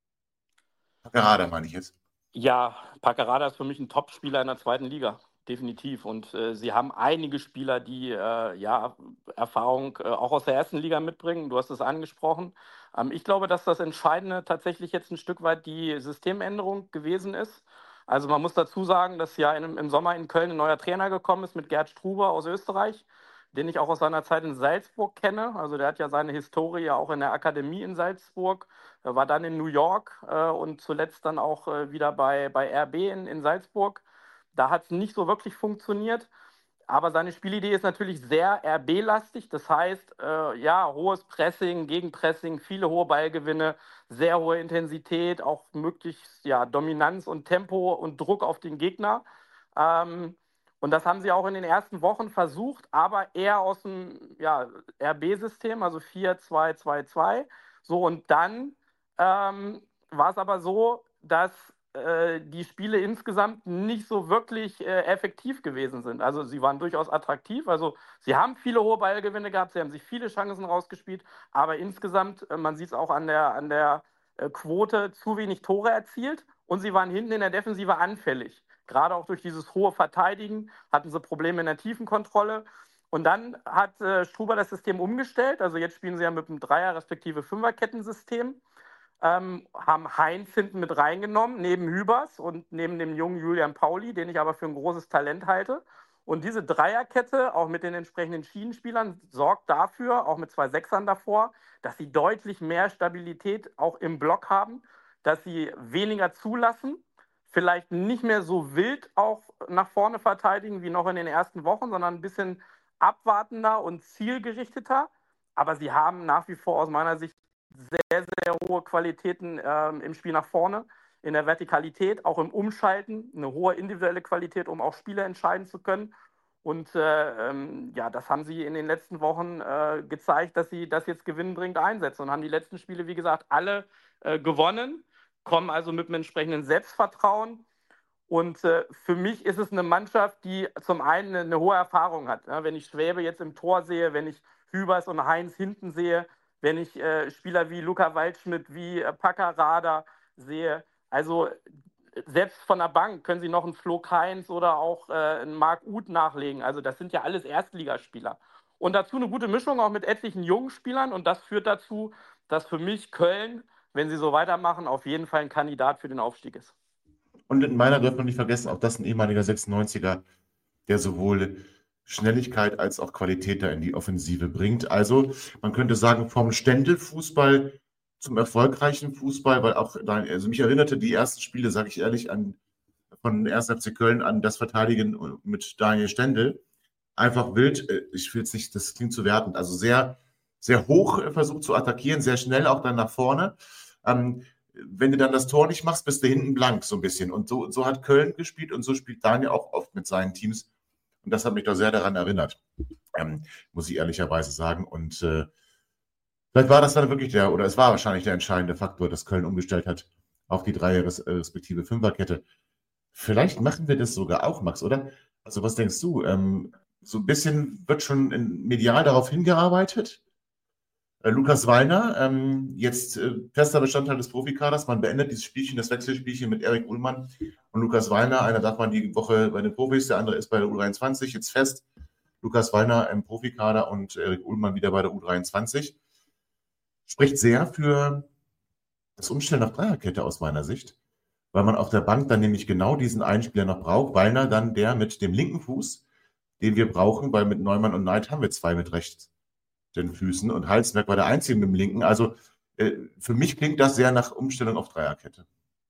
Packerada meine ich jetzt. Ja, Packerada ist für mich ein Top-Spieler in der zweiten Liga, definitiv. Und äh, sie haben einige Spieler, die äh, ja, Erfahrung äh, auch aus der ersten Liga mitbringen. Du hast es angesprochen. Ähm, ich glaube, dass das Entscheidende tatsächlich jetzt ein Stück weit die Systemänderung gewesen ist. Also man muss dazu sagen, dass ja in, im Sommer in Köln ein neuer Trainer gekommen ist mit Gerd Struber aus Österreich, den ich auch aus seiner Zeit in Salzburg kenne. Also der hat ja seine Historie auch in der Akademie in Salzburg, er war dann in New York äh, und zuletzt dann auch äh, wieder bei, bei R B in, in Salzburg. Da hat es nicht so wirklich funktioniert. Aber seine Spielidee ist natürlich sehr R B-lastig. Das heißt, äh, ja, hohes Pressing, Gegenpressing, viele hohe Ballgewinne, sehr hohe Intensität, auch möglichst ja, Dominanz und Tempo und Druck auf den Gegner. Ähm, und das haben sie auch in den ersten Wochen versucht, aber eher aus dem ja, R B-System, also vier zwei zwei zwei. So, und dann ähm, war es aber so, dass die Spiele insgesamt nicht so wirklich äh, effektiv gewesen sind. Also sie waren durchaus attraktiv, also sie haben viele hohe Ballgewinne gehabt, sie haben sich viele Chancen rausgespielt, aber insgesamt, äh, man sieht es auch an der, an der äh, Quote, zu wenig Tore erzielt und sie waren hinten in der Defensive anfällig. Gerade auch durch dieses hohe Verteidigen hatten sie Probleme in der Tiefenkontrolle. Und dann hat äh, Struber das System umgestellt, also jetzt spielen sie ja mit einem Dreier- respektive Fünferkettensystem. Ähm, haben Heinz hinten mit reingenommen, neben Hübers und neben dem jungen Julian Pauli, den ich aber für ein großes Talent halte. Und diese Dreierkette, auch mit den entsprechenden Schienenspielern, sorgt dafür, auch mit zwei Sechsern davor, dass sie deutlich mehr Stabilität auch im Block haben, dass sie weniger zulassen, vielleicht nicht mehr so wild auch nach vorne verteidigen wie noch in den ersten Wochen, sondern ein bisschen abwartender und zielgerichteter. Aber sie haben nach wie vor aus meiner Sicht sehr, sehr hohe Qualitäten ähm, im Spiel nach vorne, in der Vertikalität, auch im Umschalten, eine hohe individuelle Qualität, um auch Spiele entscheiden zu können. Und äh, ähm, ja, das haben sie in den letzten Wochen äh, gezeigt, dass sie das jetzt gewinnbringend einsetzen und haben die letzten Spiele, wie gesagt, alle äh, gewonnen, kommen also mit einem entsprechenden Selbstvertrauen. Und äh, für mich ist es eine Mannschaft, die zum einen eine, eine hohe Erfahrung hat. Ja, wenn ich Schwäbe jetzt im Tor sehe, wenn ich Hübers und Heinz hinten sehe, wenn ich äh, Spieler wie Luca Waldschmidt, wie äh, Packerada sehe, also selbst von der Bank können sie noch einen Flo Kainz oder auch äh, einen Marc Uth nachlegen. Also das sind ja alles Erstligaspieler. Und dazu eine gute Mischung auch mit etlichen jungen Spielern. Und das führt dazu, dass für mich Köln, wenn sie so weitermachen, auf jeden Fall ein Kandidat für den Aufstieg ist. Und in meiner dürfen wir nicht vergessen, auch das ein ehemaliger sechsundneunziger, der sowohl Schnelligkeit als auch Qualität da in die Offensive bringt. Also man könnte sagen, vom Ständelfußball zum erfolgreichen Fußball, weil auch, also mich erinnerte die ersten Spiele, sage ich ehrlich, an von ersten F C Köln an das Verteidigen mit Daniel Stendel. Einfach wild, ich will es nicht, das klingt zu wertend, also sehr, sehr hoch versucht zu attackieren, sehr schnell auch dann nach vorne. Ähm, wenn du dann das Tor nicht machst, bist du hinten blank so ein bisschen. Und so, so hat Köln gespielt und so spielt Daniel auch oft mit seinen Teams. Und das hat mich doch sehr daran erinnert, ähm, muss ich ehrlicherweise sagen. Und äh, vielleicht war das dann wirklich der, oder es war wahrscheinlich der entscheidende Faktor, dass Köln umgestellt hat auf die Dreier- respektive Fünferkette. Vielleicht machen wir das sogar auch, Max, oder? Also was denkst du? Ähm, so ein bisschen wird schon in, medial darauf hingearbeitet. Äh, Lukas Wallner, ähm, jetzt äh, fester Bestandteil des Profikaders. Man beendet dieses Spielchen, das Wechselspielchen mit Erik Ullmann und Lukas Wallner. Einer darf man die Woche bei den Profis, der andere ist bei der U dreiundzwanzig jetzt fest. Lukas Wallner im Profikader und Erik Ullmann wieder bei der U dreiundzwanzig. Spricht sehr für das Umstellen auf Dreierkette aus meiner Sicht, weil man auf der Bank dann nämlich genau diesen einen Spieler noch braucht. Wallner dann der mit dem linken Fuß, den wir brauchen, weil mit Neumann und Neid haben wir zwei mit rechts den Füßen und Halzenberg war der Einzige mit dem linken. Also äh, für mich klingt das sehr nach Umstellung auf Dreierkette.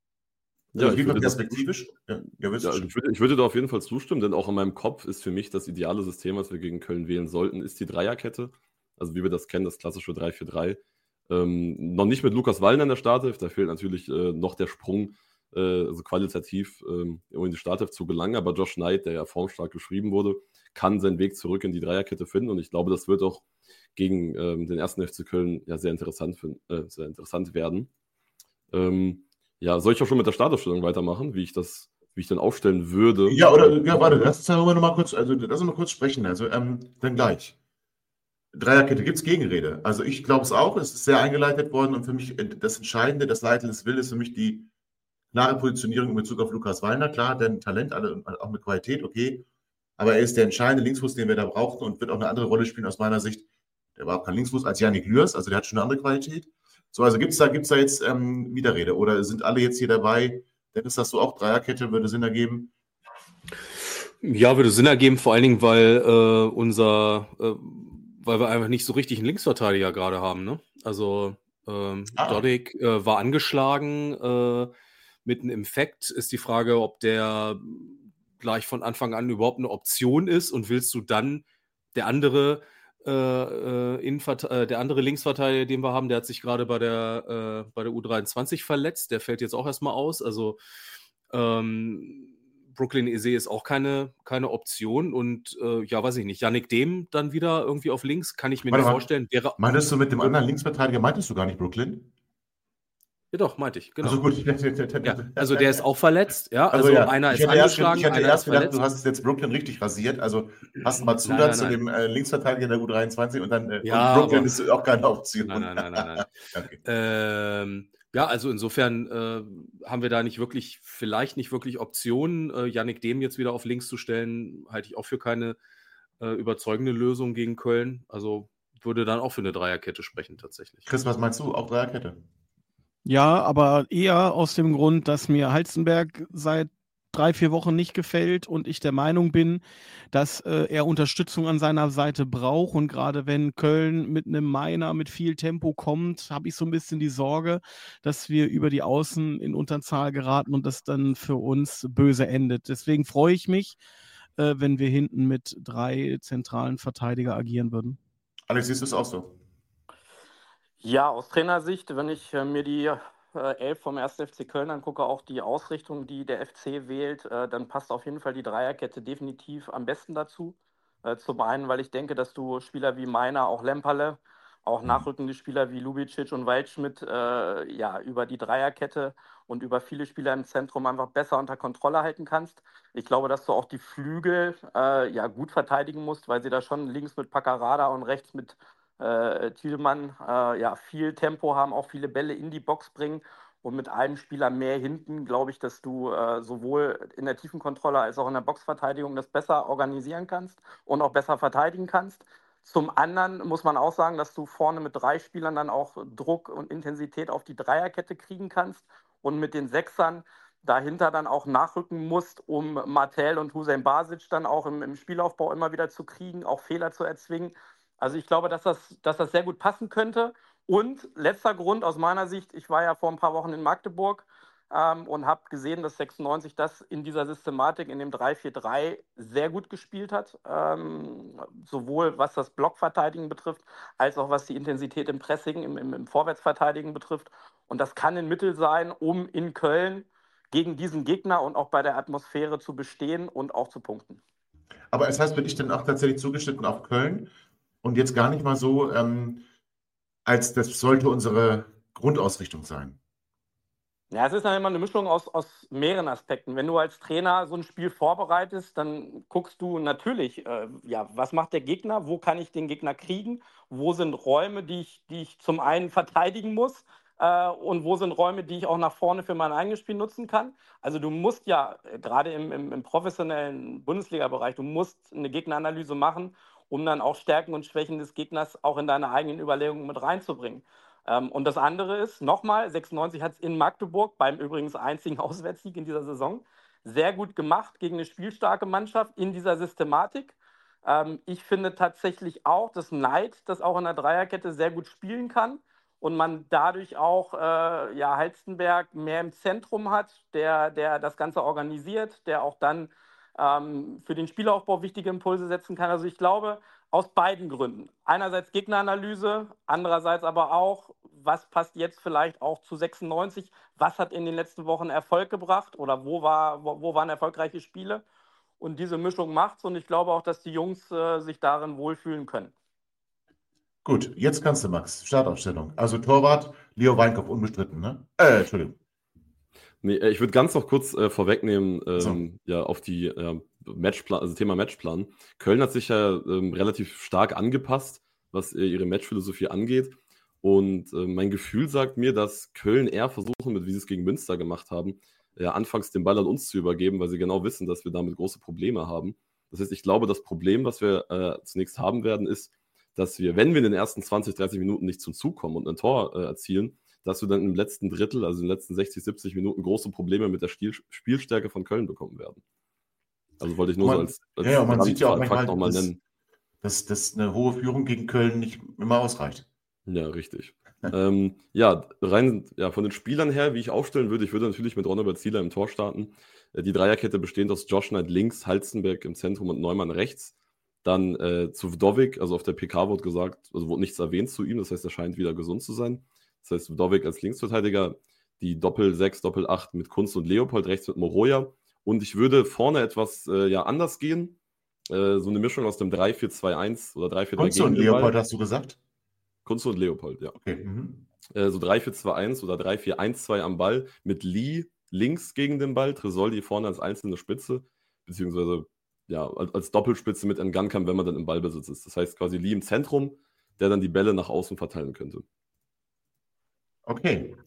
Ja, also, ich, würde perspektivisch. Da, ja, ja, also ich, würde, ich würde da auf jeden Fall zustimmen, denn auch in meinem Kopf ist für mich das ideale System, was wir gegen Köln wählen sollten, ist die Dreierkette. Also wie wir das kennen, das klassische drei vier drei. Ähm, noch nicht mit Lukas Wallner in der Startelf, da fehlt natürlich äh, noch der Sprung, äh, also qualitativ ähm, um in die Startelf zu gelangen, aber Josh Knight, der ja formstark geschrieben wurde, kann seinen Weg zurück in die Dreierkette finden und ich glaube, das wird auch gegen ähm, den ersten F C Köln ja sehr interessant, für, äh, sehr interessant werden. Ähm, ja, soll ich auch schon mit der Startaufstellung weitermachen, wie ich das wie ich dann aufstellen würde. Ja, oder, ja, warte, lass uns darüber nochmal kurz, also, lass uns mal kurz sprechen. Also, ähm, dann gleich. Dreierkette, gibt es Gegenrede? Also, ich glaube es auch, es ist sehr eingeleitet worden und für mich das Entscheidende, das Leiten des Wildes, für mich die klare Positionierung in Bezug auf Lukas Wallner. Klar, denn Talent, alle, auch mit Qualität, okay. Aber er ist der entscheidende Linksfuß, den wir da brauchten und wird auch eine andere Rolle spielen aus meiner Sicht. Der war auch kein Linksfuß als Yannick Lührs, also der hat schon eine andere Qualität. So, also gibt es da, gibt's da jetzt ähm, Widerrede oder sind alle jetzt hier dabei? Dennis, hast du auch Dreierkette, würde Sinn ergeben? Ja, würde Sinn ergeben, vor allen Dingen, weil äh, unser, äh, weil wir einfach nicht so richtig einen Linksverteidiger gerade haben, ne? Also ähm, ah. Dodik äh, war angeschlagen, äh, mit einem Infekt. Ist die Frage, ob der gleich von Anfang an überhaupt eine Option ist und willst du dann der andere äh, äh, Innenvert- äh, der andere Linksverteidiger, den wir haben, der hat sich gerade bei der äh, bei der U dreiundzwanzig verletzt, der fällt jetzt auch erstmal aus. Also ähm, Brooklyn Eze ist auch keine, keine Option und äh, ja, weiß ich nicht, Yannick Dehm dann wieder irgendwie auf links, kann ich mir Warte nicht mal, vorstellen. Wäre, meintest du mit dem anderen Linksverteidiger, meintest du gar nicht Brooklyn? Ja doch, meinte ich, genau. Also gut. Ja, also der ist auch verletzt, ja, also, Also ja, einer ich ist hätte erst, angeschlagen, ich hätte einer erst ist gedacht, verletzt. du hast jetzt Brooklyn richtig rasiert, also pass mal zu Nein, dann nein, zu nein. dem äh, Linksverteidiger der U dreiundzwanzig und dann äh, Ja, und Brooklyn aber- ist auch keine Option. Nein, nein, nein, nein, nein. Okay. Ähm, ja, also insofern äh, haben wir da nicht wirklich, vielleicht nicht wirklich Optionen. Äh, Yannick Dehm jetzt wieder auf links zu stellen, halte ich auch für keine äh, überzeugende Lösung gegen Köln. Also würde dann auch für eine Dreierkette sprechen tatsächlich. Chris, was meinst du? Auch Dreierkette? Ja, aber eher aus dem Grund, dass mir Halstenberg seit drei, vier Wochen nicht gefällt und ich der Meinung bin, dass äh, er Unterstützung an seiner Seite braucht. Und gerade wenn Köln mit einem Meiner mit viel Tempo kommt, habe ich so ein bisschen die Sorge, dass wir über die Außen in Unterzahl geraten und das dann für uns böse endet. Deswegen freue ich mich, äh, wenn wir hinten mit drei zentralen Verteidiger agieren würden. Alex, siehst du es auch so? Ja, aus Trainersicht, wenn ich äh, mir die äh, Elf vom ersten F C Köln angucke, auch die Ausrichtung, die der F C wählt, äh, dann passt auf jeden Fall die Dreierkette definitiv am besten dazu. Äh, zum einen, weil ich denke, dass du Spieler wie Meiner, auch Lemperle, auch nachrückende Spieler wie Lubicic und Waldschmidt äh, ja, über die Dreierkette und über viele Spieler im Zentrum einfach besser unter Kontrolle halten kannst. Ich glaube, dass du auch die Flügel äh, ja, gut verteidigen musst, weil sie da schon links mit Paccarada und rechts mit äh, Thielmann äh, ja, viel Tempo haben, auch viele Bälle in die Box bringen. Und mit einem Spieler mehr hinten glaube ich, dass du äh, sowohl in der Tiefenkontrolle als auch in der Boxverteidigung das besser organisieren kannst und auch besser verteidigen kannst. Zum anderen muss man auch sagen, dass du vorne mit drei Spielern dann auch Druck und Intensität auf die Dreierkette kriegen kannst und mit den Sechsern dahinter dann auch nachrücken musst, um Martel und Hussein Basic dann auch im, im Spielaufbau immer wieder zu kriegen, auch Fehler zu erzwingen. Also ich glaube, dass das, dass das sehr gut passen könnte. Und letzter Grund aus meiner Sicht, ich war ja vor ein paar Wochen in Magdeburg ähm, und habe gesehen, dass sechsundneunzig das in dieser Systematik, in dem drei vier drei sehr gut gespielt hat. Ähm, sowohl was das Blockverteidigen betrifft, als auch was die Intensität im Pressing, im, im, im Vorwärtsverteidigen betrifft. Und das kann ein Mittel sein, um in Köln gegen diesen Gegner und auch bei der Atmosphäre zu bestehen und auch zu punkten. Aber es heißt, bin ich dann auch tatsächlich zugeschnitten auf Köln und jetzt gar nicht mal so, ähm, als das sollte unsere Grundausrichtung sein. Ja, es ist dann immer eine Mischung aus, aus mehreren Aspekten. Wenn du als Trainer so ein Spiel vorbereitest, dann guckst du natürlich, äh, ja, was macht der Gegner, wo kann ich den Gegner kriegen, wo sind Räume, die ich, die ich zum einen verteidigen muss äh, und wo sind Räume, die ich auch nach vorne für mein eigenes Spiel nutzen kann. Also du musst ja, äh, gerade im, im, im professionellen Bundesliga-Bereich, du musst eine Gegneranalyse machen, um dann auch Stärken und Schwächen des Gegners auch in deine eigenen Überlegungen mit reinzubringen. Ähm, und das andere ist, nochmal, sechsundneunzig hat es in Magdeburg, beim übrigens einzigen Auswärtssieg in dieser Saison, sehr gut gemacht gegen eine spielstarke Mannschaft in dieser Systematik. Ähm, ich finde tatsächlich auch, dass Neid das auch in der Dreierkette sehr gut spielen kann und man dadurch auch äh, ja, Halstenberg mehr im Zentrum hat, der, der das Ganze organisiert, der auch dann ähm, für den Spielaufbau wichtige Impulse setzen kann. Also ich glaube, aus beiden Gründen. Einerseits Gegneranalyse, andererseits aber auch, was passt jetzt vielleicht auch zu sechsundneunzig, was hat in den letzten Wochen Erfolg gebracht oder wo, war, wo, wo waren erfolgreiche Spiele. Und diese Mischung macht's und ich glaube auch, dass die Jungs äh, sich darin wohlfühlen können. Gut, jetzt kannst du, Max. Startaufstellung. Also Torwart, Leo Weinkopf, unbestritten, ne? Äh, Entschuldigung. Nee, ich würde ganz noch kurz äh, vorwegnehmen, ähm, So. ja, auf die äh, Matchplan, also Thema Matchplan. Köln hat sich ja ähm, relativ stark angepasst, was äh, ihre Matchphilosophie angeht. Und äh, mein Gefühl sagt mir, dass Köln eher versuchen, mit wie sie es gegen Münster gemacht haben, ja, anfangs den Ball an uns zu übergeben, weil sie genau wissen, dass wir damit große Probleme haben. Das heißt, ich glaube, das Problem, was wir äh, zunächst haben werden, ist, dass wir, wenn wir in den ersten zwanzig, dreißig Minuten nicht zum Zug kommen und ein Tor äh, erzielen, dass wir dann im letzten Drittel, also in den letzten sechzig, siebzig Minuten, große Probleme mit der Stil- Spielstärke von Köln bekommen werden. Also wollte ich nur Man, so als, als ja, man sieht ja auch Fakt manchmal, nochmal dass, nennen. dass, dass eine hohe Führung gegen Köln nicht immer ausreicht. Ja, richtig. ähm, ja, rein ja, von den Spielern her, wie ich aufstellen würde, ich würde natürlich mit Ronald Zieler im Tor starten. Äh, Die Dreierkette bestehend aus Josh Knight links, Halstenberg im Zentrum und Neumann rechts. Dann äh, zu Wdowick, also auf der P K wurde gesagt, also wurde nichts erwähnt zu ihm, das heißt, er scheint wieder gesund zu sein. Das heißt, Wdowick als Linksverteidiger, die Doppel sechs, Doppel acht mit Kunst und Leopold, rechts mit Moroja. Und ich würde vorne etwas äh, ja, anders gehen. Äh, so eine Mischung aus dem drei vier zwei eins oder drei vier drei Kunst und Leopold hast du gesagt? Kunst und Leopold, ja. Okay. Mhm. Äh, so drei vier zwei eins oder drei vier eins zwei am Ball mit Lee links gegen den Ball, Tresoldi vorne als einzelne Spitze, beziehungsweise ja, als, als Doppelspitze mit Ngannou, wenn man dann im Ballbesitz ist. Das heißt quasi Lee im Zentrum, der dann die Bälle nach außen verteilen könnte. Okay.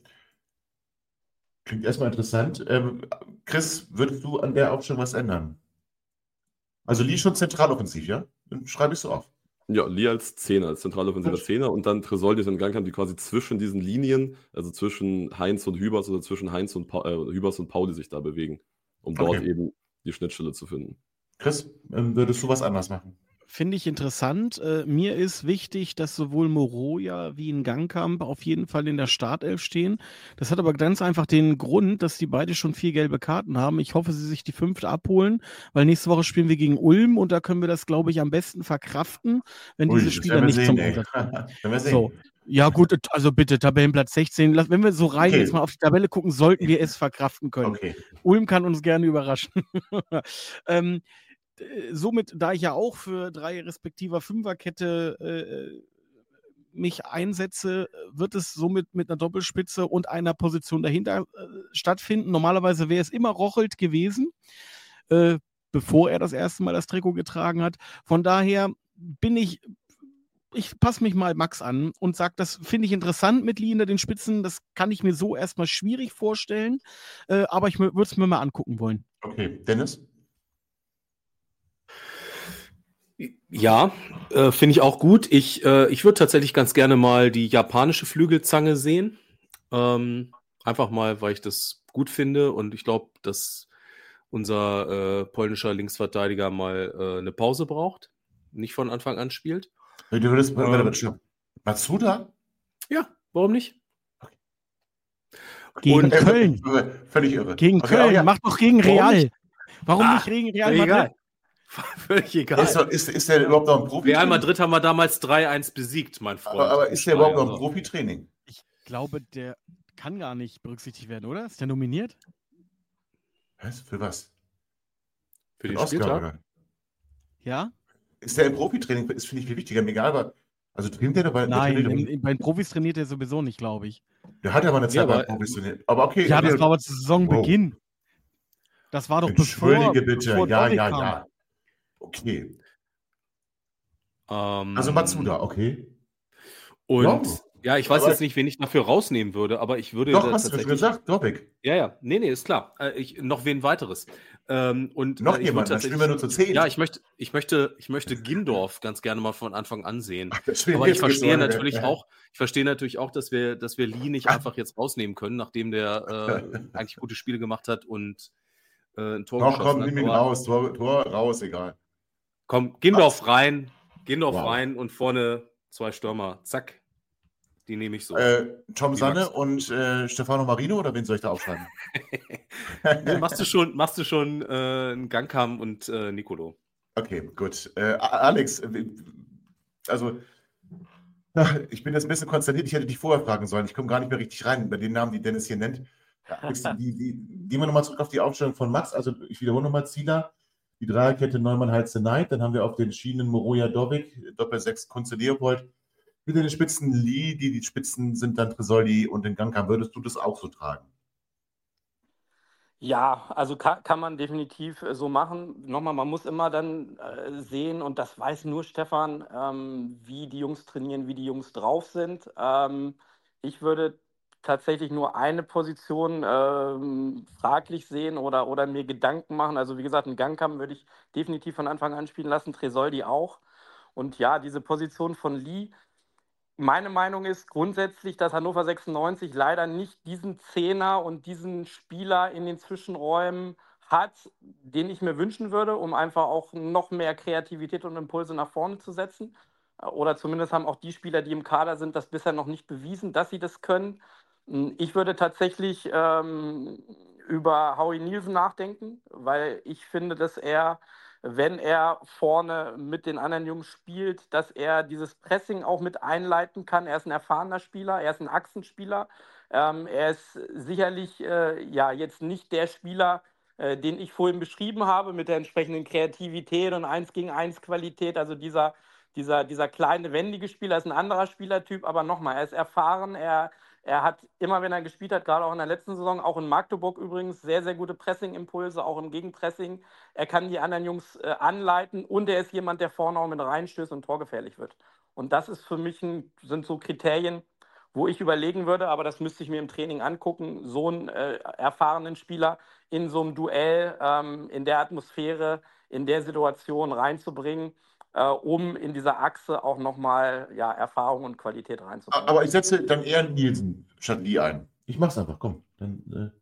Klingt erstmal interessant. Ähm, Chris, würdest du an der auch schon was ändern? Also Lee schon zentraloffensiv, ja? Dann schreibe ich so auf. Ja, Lee als Zehner, als zentraloffensiver Zehner und dann Tresoldi und Ngannou, die quasi zwischen diesen Linien, also zwischen Heinz und Hübers oder zwischen Heinz und pa äh, Hübers und Pauli sich da bewegen, um dort Okay. eben die Schnittstelle zu finden. Chris, ähm, würdest du was anders machen? Finde ich interessant. Äh, mir ist wichtig, dass sowohl Moroja wie Ngannou auf jeden Fall in der Startelf stehen. Das hat aber ganz einfach den Grund, dass die beide schon vier gelbe Karten haben. Ich hoffe, sie sich die fünfte abholen, weil nächste Woche spielen wir gegen Ulm und da können wir das, glaube ich, am besten verkraften, wenn Ui, diese das Spieler werden wir nicht sehen, zum ey. Einsatz kommen. Werden wir sehen. So. Ja, gut, also bitte, Tabellenplatz sechzehn. Lass- Wenn wir so rein Okay. jetzt mal auf die Tabelle gucken, sollten wir es verkraften können. Okay. Ulm kann uns gerne überraschen. ähm, d- somit, da ich ja auch für drei respektiver Fünferkette äh, mich einsetze, wird es somit mit einer Doppelspitze und einer Position dahinter äh, stattfinden. Normalerweise wäre es immer Rochelt gewesen, äh, bevor er das erste Mal das Trikot getragen hat. Von daher bin ich ich passe mich mal Max an und sage, das finde ich interessant mit Lee hinter den Spitzen. Das kann ich mir so erstmal schwierig vorstellen, äh, aber ich würde es mir mal angucken wollen. Okay. Dennis? Ja, äh, finde ich auch gut. Ich, äh, ich würde tatsächlich ganz gerne mal die japanische Flügelzange sehen. Ähm, einfach mal, weil ich das gut finde und ich glaube, dass unser äh, polnischer Linksverteidiger mal äh, eine Pause braucht, nicht von Anfang an spielt. Du würdest, Ähm. warte, warte, stopp. Matsuda? Ja, warum nicht? Gegen Und, äh, Köln. äh, Völlig irre. Gegen Okay, Köln, aber ja. mach doch gegen Warum Real. nicht? Warum Ah, nicht gegen Real völlig Madrid? egal. Völlig egal. Ist, er- ist, ist der überhaupt noch ein Profi? Real Madrid haben wir damals drei eins besiegt, mein Freund. Aber, aber ist der überhaupt noch ein Also, Profitraining? Ich glaube, der kann gar nicht berücksichtigt werden, oder? Ist der nominiert? Was? Für was? Für den Oscar, Spieltag? oder? Ja? Ist der im Profitraining? Ist, finde ich, viel wichtiger. Mir egal, aber. Also trainiert der dabei? Nein, im, im, bei den Profis trainiert er sowieso nicht, glaube ich. Der hat ja mal eine Zeit Ja, bei aber- Profis trainiert. Aber okay. Ja, okay. das war aber zu Saisonbeginn. Das war doch bevor, Entschuldige bitte. bevor Ja, Dorik ja, kam. ja. Okay. Ähm, Also Matsuda, okay. Und Ja. ja, ich weiß Aber- jetzt nicht, wen ich dafür rausnehmen würde, aber ich würde Doch, da hast du schon tatsächlich. gesagt, Doppik. Ja, ja, nee, nee, ist klar. Äh, ich, noch wen weiteres. Ähm, und, Noch äh, ich jemand, würde dann spielen wir nur zu zehn. Ja, ich möchte, ich möchte, ich möchte Gindorf ganz gerne mal von Anfang an sehen. Das spielen Aber wir ich jetzt verstehe mit so- natürlich auch, ich verstehe natürlich auch, dass wir, dass wir Lee nicht einfach jetzt rausnehmen können, nachdem der äh, eigentlich gute Spiele gemacht hat und äh, ein Tor Doch, geschossen komm, hat. nimm ihn Aber raus. Tor, Tor raus, egal. Komm, Gindorf rein, Gindorf Wow. rein und vorne zwei Stürmer. Zack. Die nehme ich so. Äh, Tom Die Sanne Max. und äh, Stefano Marino, oder wen soll ich da aufschreiben? Nee, machst du schon, machst du schon äh, einen Gangkam und äh, Nicolo. Okay, gut. Äh, A- Alex, äh, also ach, ich bin jetzt ein bisschen konsterniert. Ich hätte dich vorher fragen sollen. Ich komme gar nicht mehr richtig rein bei den Namen, die Dennis hier nennt. Ja, Alex, die, die, gehen wir nochmal zurück auf die Aufstellung von Max. Also ich wiederhole nochmal Zieler. Die Dreierkette Neumann, Halze, Neid. Dann haben wir auf den Schienen Moroja, Dobbik, Doppel sechs, Kunze, Leopold. Mit den Spitzen Lee, die, die Spitzen sind dann Tresoldi und den Gangkam. Würdest du das auch so tragen? Ja, also kann, kann man definitiv äh, so machen. Nochmal, man muss immer dann äh, sehen, und das weiß nur Stefan, ähm, wie die Jungs trainieren, wie die Jungs drauf sind. Ähm, ich würde tatsächlich nur eine Position ähm, fraglich sehen oder, oder mir Gedanken machen. Also wie gesagt, einen Gangkampf würde ich definitiv von Anfang an spielen lassen, Tresoldi auch. Und ja, diese Position von Lee, meine Meinung ist grundsätzlich, dass Hannover sechsundneunzig leider nicht diesen Zehner und diesen Spieler in den Zwischenräumen hat, den ich mir wünschen würde, um einfach auch noch mehr Kreativität und Impulse nach vorne zu setzen. Oder zumindest haben auch die Spieler, die im Kader sind, das bisher noch nicht bewiesen, dass sie das können. Ich würde tatsächlich ähm, über Howie Nielsen nachdenken, weil ich finde, dass er, wenn er vorne mit den anderen Jungs spielt, dass er dieses Pressing auch mit einleiten kann. Er ist ein erfahrener Spieler, er ist ein Achsenspieler. Ähm, er ist sicherlich äh, ja jetzt nicht der Spieler, äh, den ich vorhin beschrieben habe, mit der entsprechenden Kreativität und eins gegen eins Qualität. Also dieser, dieser, dieser kleine, wendige Spieler ist ein anderer Spielertyp, aber nochmal, er ist erfahren, er Er hat immer, wenn er gespielt hat, gerade auch in der letzten Saison, auch in Magdeburg übrigens, sehr, sehr gute Pressing-Impulse, auch im Gegenpressing. Er kann die anderen Jungs äh, anleiten und er ist jemand, der vorne auch mit reinstößt und torgefährlich wird. Und das ist für mich ein, sind so Kriterien, wo ich überlegen würde, aber das müsste ich mir im Training angucken, so einen äh, erfahrenen Spieler in so einem Duell, ähm, in der Atmosphäre, in der Situation reinzubringen, äh, um in dieser Achse auch nochmal ja, Erfahrung und Qualität reinzubringen. Aber ich setze dann eher Nielsen statt Lee ein. Ich mach's einfach, komm. Dann,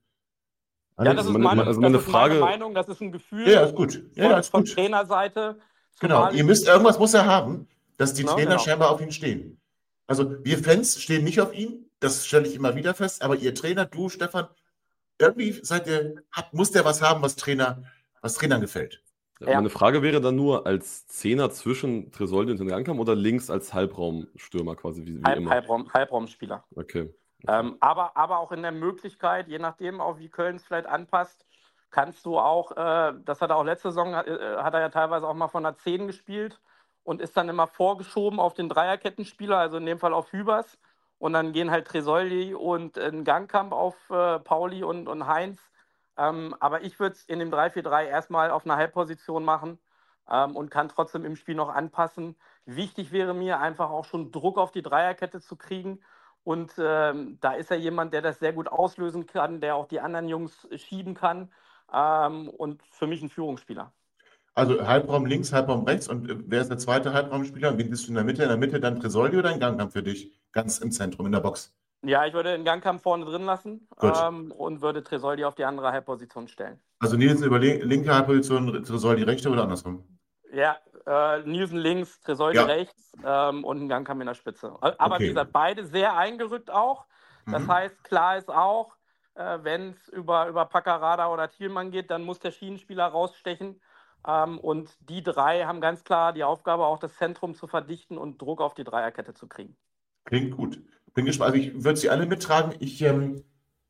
äh, ja, das ist, meine, meine, also meine, das ist Frage, meine Meinung, das ist ein Gefühl ja, ist gut. Ja, von, ist von gut. Trainerseite. Genau, ihr müsst, irgendwas muss er haben, dass die No, Trainer genau. scheinbar auf ihn stehen. Also wir Fans stehen nicht auf ihn, das stelle ich immer wieder fest, aber ihr Trainer, du, Stefan, irgendwie seid ihr, habt, muss der was haben, was Trainer, was Trainern gefällt. Ja, ja. Meine Frage wäre dann nur als Zehner zwischen Tresoldi und den Gangkampf oder links als Halbraumstürmer quasi, wie, wie Halb, immer? Halbraum, Halbraumspieler. Okay. okay. Ähm, aber, aber auch in der Möglichkeit, je nachdem, auch wie Köln es vielleicht anpasst, kannst du auch, äh, das hat er auch letzte Saison, äh, hat er ja teilweise auch mal von der zehn gespielt und ist dann immer vorgeschoben auf den Dreierkettenspieler, also in dem Fall auf Hübers. Und dann gehen halt Tresoldi und ein Gangkampf auf äh, Pauli und, und Heinz. Ähm, aber ich würde es in dem drei vier drei erstmal auf einer Halbposition machen ähm, und kann trotzdem im Spiel noch anpassen. Wichtig wäre mir einfach auch schon Druck auf die Dreierkette zu kriegen. Und ähm, da ist er jemand, der das sehr gut auslösen kann, der auch die anderen Jungs schieben kann. Ähm, und für mich ein Führungsspieler. Also Halbraum links, Halbraum rechts. Und äh, wer ist der zweite Halbraumspieler? Und wen bist du in der Mitte? In der Mitte dann Tresoldi oder ein Gangkampf für dich? Ganz im Zentrum, in der Box. Ja, ich würde den Gangkampf vorne drin lassen ähm, und würde Tresoldi auf die andere Halbposition stellen. Also Nielsen über linke Halbposition, Tresoldi rechte oder andersrum? Ja, äh, Nielsen links, Tresoldi ja. rechts ähm, und ein Gangkampf in der Spitze. Aber okay. Wie gesagt, beide sehr eingerückt auch. Das mhm. heißt, klar ist auch, äh, wenn es über, über Paccarada oder Thielmann geht, dann muss der Schienenspieler rausstechen. Ähm, und die drei haben ganz klar die Aufgabe, auch das Zentrum zu verdichten und Druck auf die Dreierkette zu kriegen. Klingt gut. Bin gespannt. Also ich würde sie alle mittragen. Ich, ähm,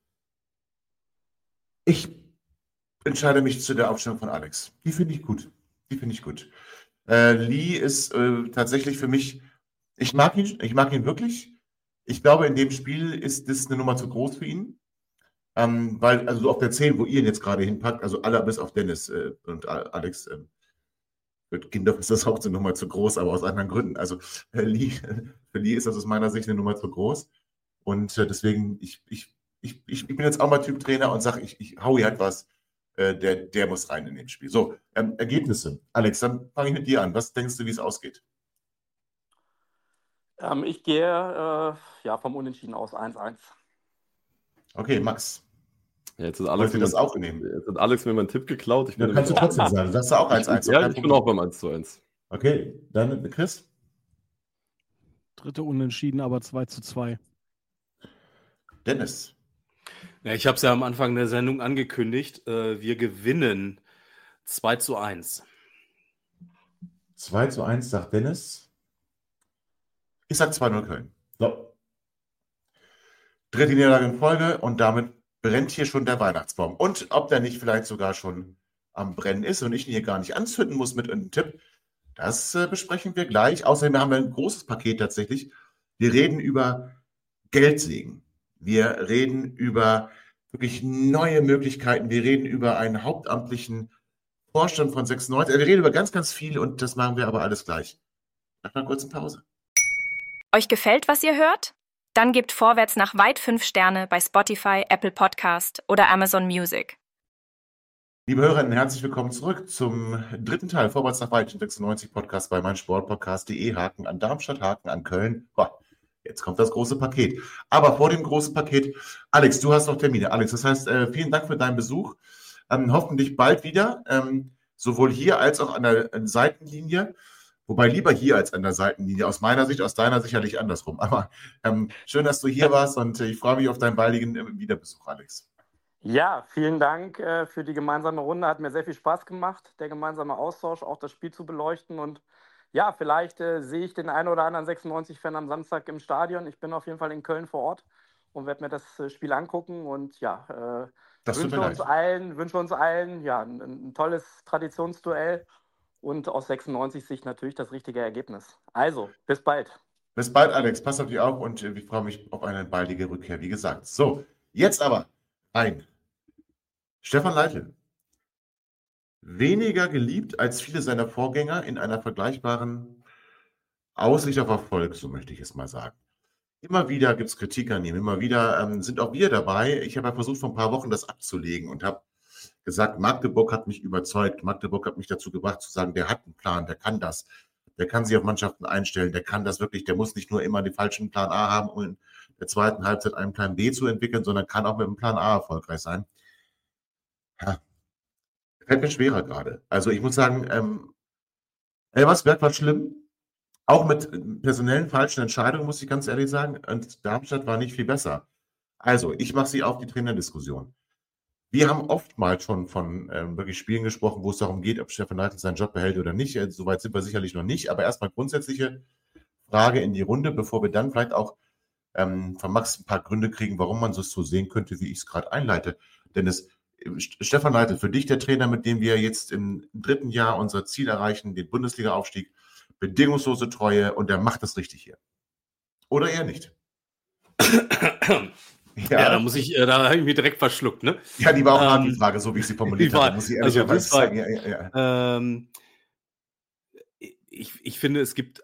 ich entscheide mich zu der Aufstellung von Alex. Die finde ich gut. Die finde ich gut. Äh, Lee ist äh, tatsächlich für mich, ich mag ihn, ich mag ihn wirklich. Ich glaube, in dem Spiel ist das eine Nummer zu groß für ihn. Ähm, weil, also so auf der zehn, wo ihr ihn jetzt gerade hinpackt, also alle bis auf Dennis äh, und Alex, äh, für Kinder ist das auch eine Nummer zu groß, aber aus anderen Gründen. Also äh, Lee, für Lee ist das aus meiner Sicht eine Nummer zu groß. Und äh, deswegen, ich, ich, ich, ich bin jetzt auch mal Typ Trainer und sage, ich, ich hau hier halt was, äh, der, der muss rein in dem Spiel. So, ähm, Ergebnisse. Alex, dann fange ich mit dir an. Was denkst du, wie es ausgeht? Ähm, ich gehe äh, ja, vom Unentschieden aus eins eins. Okay, Max. Ja, jetzt hat Alex, mir das auch nehmen. Jetzt hat Alex mir meinen Tipp geklaut. Ich bin kannst du trotzdem sagen. Sagst du auch eins eins? Ja, ich bin auch beim eins zu eins. Okay, dann Chris? Dritte Unentschieden, aber zwei zu zwei. Dennis? Ja, ich habe es ja am Anfang der Sendung angekündigt. Äh, wir gewinnen zwei zu eins. zwei zu eins, sagt Dennis. Ich sage zwei null Köln. So. Dritte Niederlage in Folge und damit brennt hier schon der Weihnachtsbaum. Und ob der nicht vielleicht sogar schon am Brennen ist und ich ihn hier gar nicht anzünden muss mit einem Tipp, das äh, besprechen wir gleich. Außerdem haben wir ein großes Paket tatsächlich. Wir reden über Geldsegen. Wir reden über wirklich neue Möglichkeiten. Wir reden über einen hauptamtlichen Vorstand von sechsundneunzig. Wir reden über ganz, ganz viel und das machen wir aber alles gleich. Nach einer kurzen Pause. Euch gefällt, was ihr hört? Dann gebt Vorwärts nach Weit fünf Sterne bei Spotify, Apple Podcast oder Amazon Music. Liebe Hörerinnen, herzlich willkommen zurück zum dritten Teil Vorwärts nach Weit sechsundneunzig Podcast bei meinsportpodcast punkt de. Haken an Darmstadt, Haken an Köln. Boah, jetzt kommt das große Paket. Aber vor dem großen Paket, Alex, du hast noch Termine. Alex, das heißt, äh, vielen Dank für deinen Besuch. Ähm, hoffentlich bald wieder, ähm, sowohl hier als auch an der Seitenlinie. Wobei lieber hier als an der Seitenlinie, aus meiner Sicht, aus deiner sicherlich andersrum. Aber ähm, schön, dass du hier warst und äh, ich freue mich auf deinen baldigen äh, Wiederbesuch, Alex. Ja, vielen Dank äh, für die gemeinsame Runde. Hat mir sehr viel Spaß gemacht, der gemeinsame Austausch, auch das Spiel zu beleuchten. Und ja, vielleicht äh, sehe ich den einen oder anderen sechsundneunzig-Fan am Samstag im Stadion. Ich bin auf jeden Fall in Köln vor Ort und werde mir das äh, Spiel angucken. Und ja, äh, wünsche uns allen, wünsche uns allen ja, ein, ein tolles Traditionsduell. Und aus sechsundneunzig-Sicht natürlich das richtige Ergebnis. Also, bis bald. Bis bald, Alex. Pass auf dich auf und ich freue mich auf eine baldige Rückkehr, wie gesagt. So, jetzt aber ein Stefan Leitl. Weniger geliebt als viele seiner Vorgänger in einer vergleichbaren Aussicht auf Erfolg, so möchte ich es mal sagen. Immer wieder gibt es Kritik an ihm, immer wieder ähm, sind auch wir dabei. Ich habe ja versucht, vor ein paar Wochen das abzulegen und habe gesagt, Magdeburg hat mich überzeugt. Magdeburg hat mich dazu gebracht zu sagen, der hat einen Plan, der kann das. Der kann sich auf Mannschaften einstellen, der kann das wirklich. Der muss nicht nur immer den falschen Plan A haben, um in der zweiten Halbzeit einen Plan B zu entwickeln, sondern kann auch mit dem Plan A erfolgreich sein. Ja, fällt mir schwerer gerade. Also ich muss sagen, ähm, Elversberg war schlimm. Auch mit personellen falschen Entscheidungen, muss ich ganz ehrlich sagen. Und Darmstadt war nicht viel besser. Also, ich mache sie auf die Trainerdiskussion. Wir haben oftmals schon von ähm, wirklich Spielen gesprochen, wo es darum geht, ob Stefan Leitl seinen Job behält oder nicht. Äh, Soweit sind wir sicherlich noch nicht. Aber erstmal grundsätzliche Frage in die Runde, bevor wir dann vielleicht auch ähm, von Max ein paar Gründe kriegen, warum man es so sehen könnte, wie ich es gerade einleite. Denn es, Stefan Leitl, für dich der Trainer, mit dem wir jetzt im dritten Jahr unser Ziel erreichen, den Bundesliga-Aufstieg, bedingungslose Treue und der macht das richtig hier. Oder eher nicht? Ja, ja, da muss ich, äh, da habe ich mich direkt verschluckt, ne? Ja, die war auch hart, ähm, die Frage, so wie ich sie formuliert war, habe, muss ich ehrlicherweise also sagen. Ja, ja, ja. Ähm, ich, ich finde, es gibt,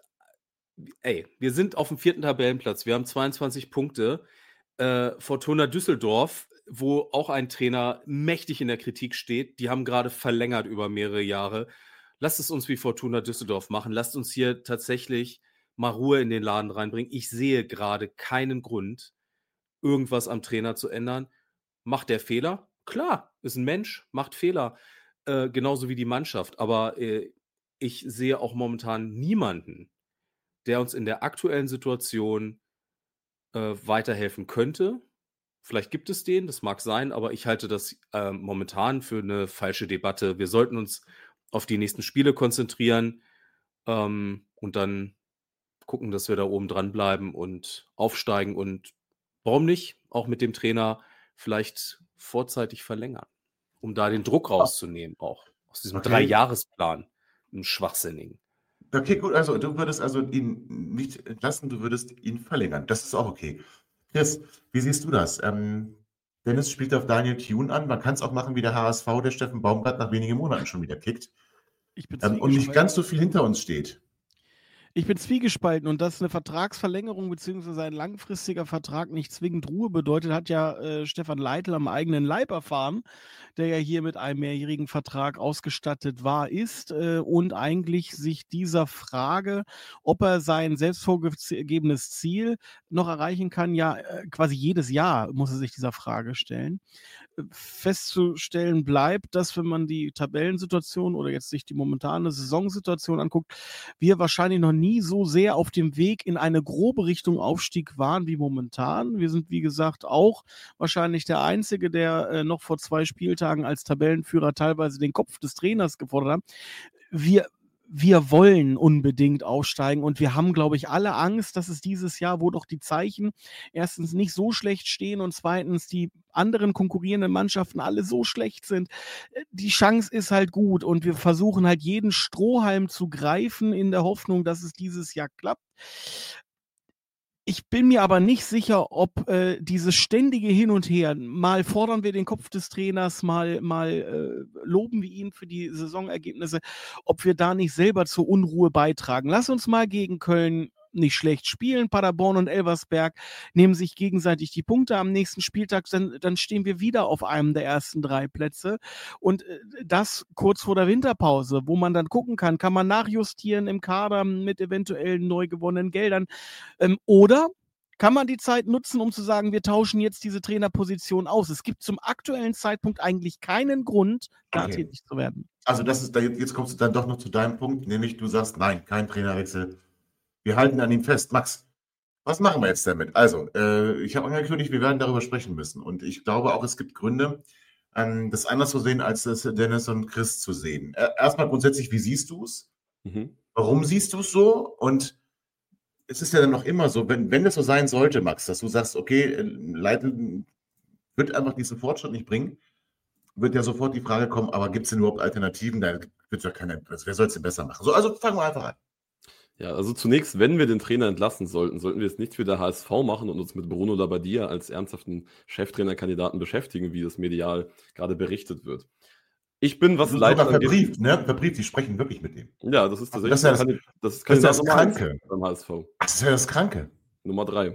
ey, wir sind auf dem vierten Tabellenplatz, wir haben zweiundzwanzig Punkte. Äh, Fortuna Düsseldorf, wo auch ein Trainer mächtig in der Kritik steht, die haben gerade verlängert über mehrere Jahre. Lasst es uns wie Fortuna Düsseldorf machen. Lasst uns hier tatsächlich mal Ruhe in den Laden reinbringen. Ich sehe gerade keinen Grund, irgendwas am Trainer zu ändern. Macht der Fehler? Klar, ist ein Mensch, macht Fehler. Äh, genauso wie die Mannschaft. Aber äh, ich sehe auch momentan niemanden, der uns in der aktuellen Situation äh, weiterhelfen könnte. Vielleicht gibt es den, das mag sein, aber ich halte das äh, momentan für eine falsche Debatte. Wir sollten uns auf die nächsten Spiele konzentrieren ähm, und dann gucken, dass wir da oben dran bleiben und aufsteigen und warum nicht auch mit dem Trainer vielleicht vorzeitig verlängern, um da den Druck rauszunehmen, auch aus diesem Okay. Drei-Jahres-Plan, einem schwachsinnigen. Okay, gut, also du würdest also ihn nicht entlassen, du würdest ihn verlängern. Das ist auch okay. Chris, wie siehst du das? Ähm, Dennis spielt auf Daniel Thune an. Man kann es auch machen wie der H S V, der Steffen Baumgart nach wenigen Monaten schon wieder kickt. Ich bin Ähm, und nicht ganz so viel hinter uns steht. Ich bin zwiegespalten und dass eine Vertragsverlängerung bzw. ein langfristiger Vertrag nicht zwingend Ruhe bedeutet, hat ja äh, Stefan Leitl am eigenen Leib erfahren, der ja hier mit einem mehrjährigen Vertrag ausgestattet war, ist äh, und eigentlich sich dieser Frage, ob er sein selbst vorgegebenes Ziel noch erreichen kann, ja äh, quasi jedes Jahr muss er sich dieser Frage stellen. Festzustellen bleibt, dass wenn man die Tabellensituation oder jetzt sich die momentane Saisonsituation anguckt, wir wahrscheinlich noch nie so sehr auf dem Weg in eine grobe Richtung Aufstieg waren wie momentan. Wir sind, wie gesagt, auch wahrscheinlich der Einzige, der äh, noch vor zwei Spieltagen als Tabellenführer teilweise den Kopf des Trainers gefordert hat. Wir Wir wollen unbedingt aufsteigen und wir haben, glaube ich, alle Angst, dass es dieses Jahr, wo doch die Zeichen erstens nicht so schlecht stehen und zweitens die anderen konkurrierenden Mannschaften alle so schlecht sind, die Chance ist halt gut und wir versuchen halt jeden Strohhalm zu greifen in der Hoffnung, dass es dieses Jahr klappt. Ich bin mir aber nicht sicher, ob äh, dieses ständige Hin und Her, mal fordern wir den Kopf des Trainers, mal, mal äh, loben wir ihn für die Saisonergebnisse, ob wir da nicht selber zur Unruhe beitragen. Lass uns mal gegen Köln nicht schlecht spielen. Paderborn und Elversberg nehmen sich gegenseitig die Punkte am nächsten Spieltag, dann, dann stehen wir wieder auf einem der ersten drei Plätze. Und äh, das kurz vor der Winterpause, wo man dann gucken kann, kann man nachjustieren im Kader mit eventuellen neu gewonnenen Geldern. Ähm, oder kann man die Zeit nutzen, um zu sagen, wir tauschen jetzt diese Trainerposition aus? Es gibt zum aktuellen Zeitpunkt eigentlich keinen Grund, da Okay. tätig zu werden. Also das ist, jetzt kommst du dann doch noch zu deinem Punkt, nämlich du sagst, nein, kein Trainerwechsel. Wir halten an ihm fest. Max, was machen wir jetzt damit? Also, äh, ich habe angekündigt, wir werden darüber sprechen müssen. Und ich glaube auch, es gibt Gründe, ähm, das anders zu sehen, als das Dennis und Chris zu sehen. Äh, erstmal grundsätzlich, wie siehst du es? Mhm. Warum siehst du es so? Und es ist ja dann noch immer so, wenn, wenn es so sein sollte, Max, dass du sagst, okay, Leitl wird einfach diesen Fortschritt nicht bringen, wird ja sofort die Frage kommen, aber gibt es denn überhaupt Alternativen? Da wird ja keine, wer soll es denn besser machen? So, also fangen wir einfach an. Ja, also zunächst, wenn wir den Trainer entlassen sollten, sollten wir es nicht für der H S V machen und uns mit Bruno Labbadia als ernsthaften Cheftrainerkandidaten beschäftigen, wie das medial gerade berichtet wird. Ich bin, was Leitl angeht... Verbrieft, ne? Verbrieft, die sprechen wirklich mit ihm. Ja, das ist tatsächlich... Das ist ja das, das, ist das, ist das Kranke. Beim H S V. Das ist ja das Kranke. Nummer drei.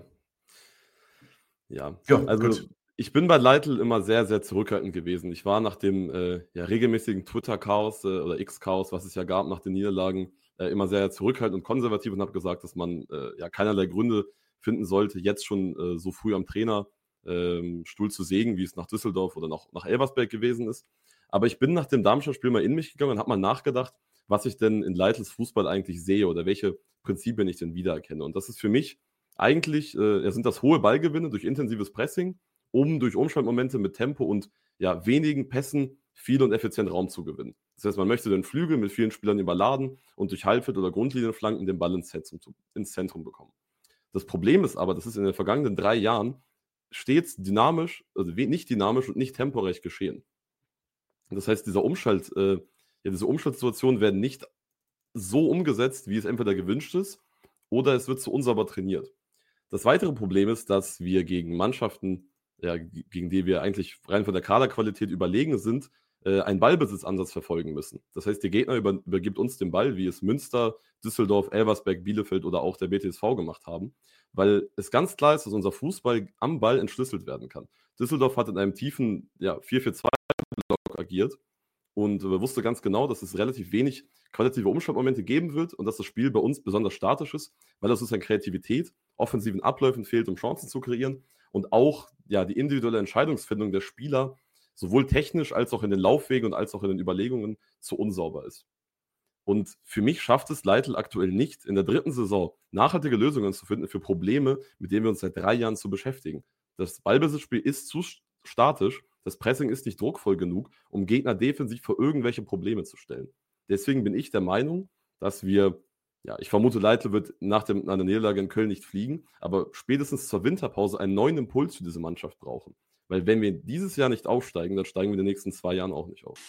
Ja, ja also... Gut. Ich bin bei Leitl immer sehr, sehr zurückhaltend gewesen. Ich war nach dem äh, ja, regelmäßigen Twitter-Chaos äh, oder X-Chaos, was es ja gab nach den Niederlagen, äh, immer sehr zurückhaltend und konservativ und habe gesagt, dass man äh, ja keinerlei Gründe finden sollte, jetzt schon äh, so früh am Trainerstuhl ähm, zu sägen, wie es nach Düsseldorf oder nach, nach Elversberg gewesen ist. Aber ich bin nach dem Darmstadt-Spiel mal in mich gegangen und habe mal nachgedacht, was ich denn in Leitls Fußball eigentlich sehe oder welche Prinzipien ich denn wiedererkenne. Und das ist für mich eigentlich, äh, ja, sind das hohe Ballgewinne durch intensives Pressing, um durch Umschaltmomente mit Tempo und ja, wenigen Pässen viel und effizient Raum zu gewinnen. Das heißt, man möchte den Flügel mit vielen Spielern überladen und durch Halbfeld- oder Grundlinienflanken den Ball ins Zentrum, ins Zentrum bekommen. Das Problem ist aber, das ist in den vergangenen drei Jahren stets dynamisch, also nicht dynamisch und nicht temporeich geschehen. Das heißt, dieser Umschalt, äh, ja, diese Umschaltsituationen werden nicht so umgesetzt, wie es entweder gewünscht ist, oder es wird zu unsauber trainiert. Das weitere Problem ist, dass wir gegen Mannschaften, ja, gegen die wir eigentlich rein von der Kaderqualität überlegen sind, äh, einen Ballbesitzansatz verfolgen müssen. Das heißt, der Gegner über, übergibt uns den Ball, wie es Münster, Düsseldorf, Elversberg, Bielefeld oder auch der B T S V gemacht haben, weil es ganz klar ist, dass unser Fußball am Ball entschlüsselt werden kann. Düsseldorf hat in einem tiefen ja, vier vier zwei Block agiert und äh, wusste ganz genau, dass es relativ wenig qualitative Umschaltmomente geben wird und dass das Spiel bei uns besonders statisch ist, weil es uns an Kreativität, offensiven Abläufen fehlt, um Chancen zu kreieren und auch ja, die individuelle Entscheidungsfindung der Spieler sowohl technisch als auch in den Laufwegen und als auch in den Überlegungen zu unsauber ist. Und für mich schafft es Leitl aktuell nicht, in der dritten Saison nachhaltige Lösungen zu finden für Probleme, mit denen wir uns seit drei Jahren zu beschäftigen. Das Ballbesitzspiel ist zu statisch, das Pressing ist nicht druckvoll genug, um Gegner defensiv vor irgendwelche Probleme zu stellen. Deswegen bin ich der Meinung, dass wir, ja, ich vermute, Leitl wird nach, dem, nach der Niederlage in Köln nicht fliegen, aber spätestens zur Winterpause einen neuen Impuls für diese Mannschaft brauchen. Weil wenn wir dieses Jahr nicht aufsteigen, dann steigen wir in den nächsten zwei Jahren auch nicht auf.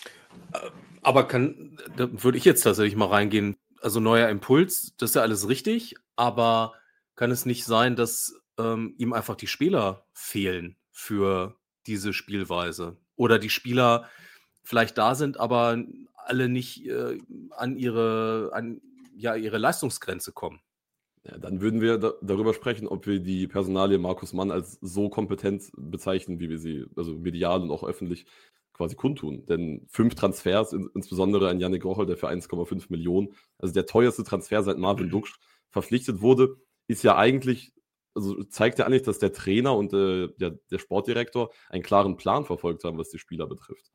Aber kann, da würde ich jetzt tatsächlich mal reingehen, also neuer Impuls, das ist ja alles richtig, aber kann es nicht sein, dass ähm, ihm einfach die Spieler fehlen für diese Spielweise? Oder die Spieler vielleicht da sind, aber alle nicht äh, an ihre, an, ja, ihre Leistungsgrenze kommen? Ja, dann würden wir da, darüber sprechen, ob wir die Personalie Markus Mann als so kompetent bezeichnen, wie wir sie, also medial und auch öffentlich quasi kundtun. Denn fünf Transfers, in, insbesondere ein Yannick Rochel, der für eins Komma fünf Millionen, also der teuerste Transfer seit Marvin Duksch verpflichtet wurde, ist ja eigentlich, also zeigt ja eigentlich, dass der Trainer und äh, der, der Sportdirektor einen klaren Plan verfolgt haben, was die Spieler betrifft.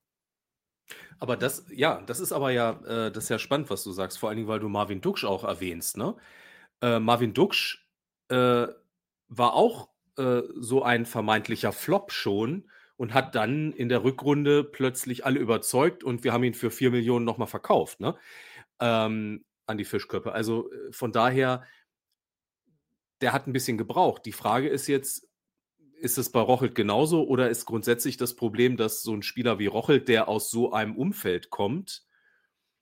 Aber das, ja, das ist aber ja, äh, das ist ja spannend, was du sagst, vor allen Dingen, weil du Marvin Duksch auch erwähnst, ne? Äh, Marvin Duksch äh, war auch äh, so ein vermeintlicher Flop schon und hat dann in der Rückrunde plötzlich alle überzeugt und wir haben ihn für vier Millionen nochmal verkauft, ne? Ähm, an die Fischköppe. Also äh, von daher, der hat ein bisschen gebraucht. Die Frage ist jetzt, ist es bei Rochelt genauso oder ist grundsätzlich das Problem, dass so ein Spieler wie Rochelt, der aus so einem Umfeld kommt,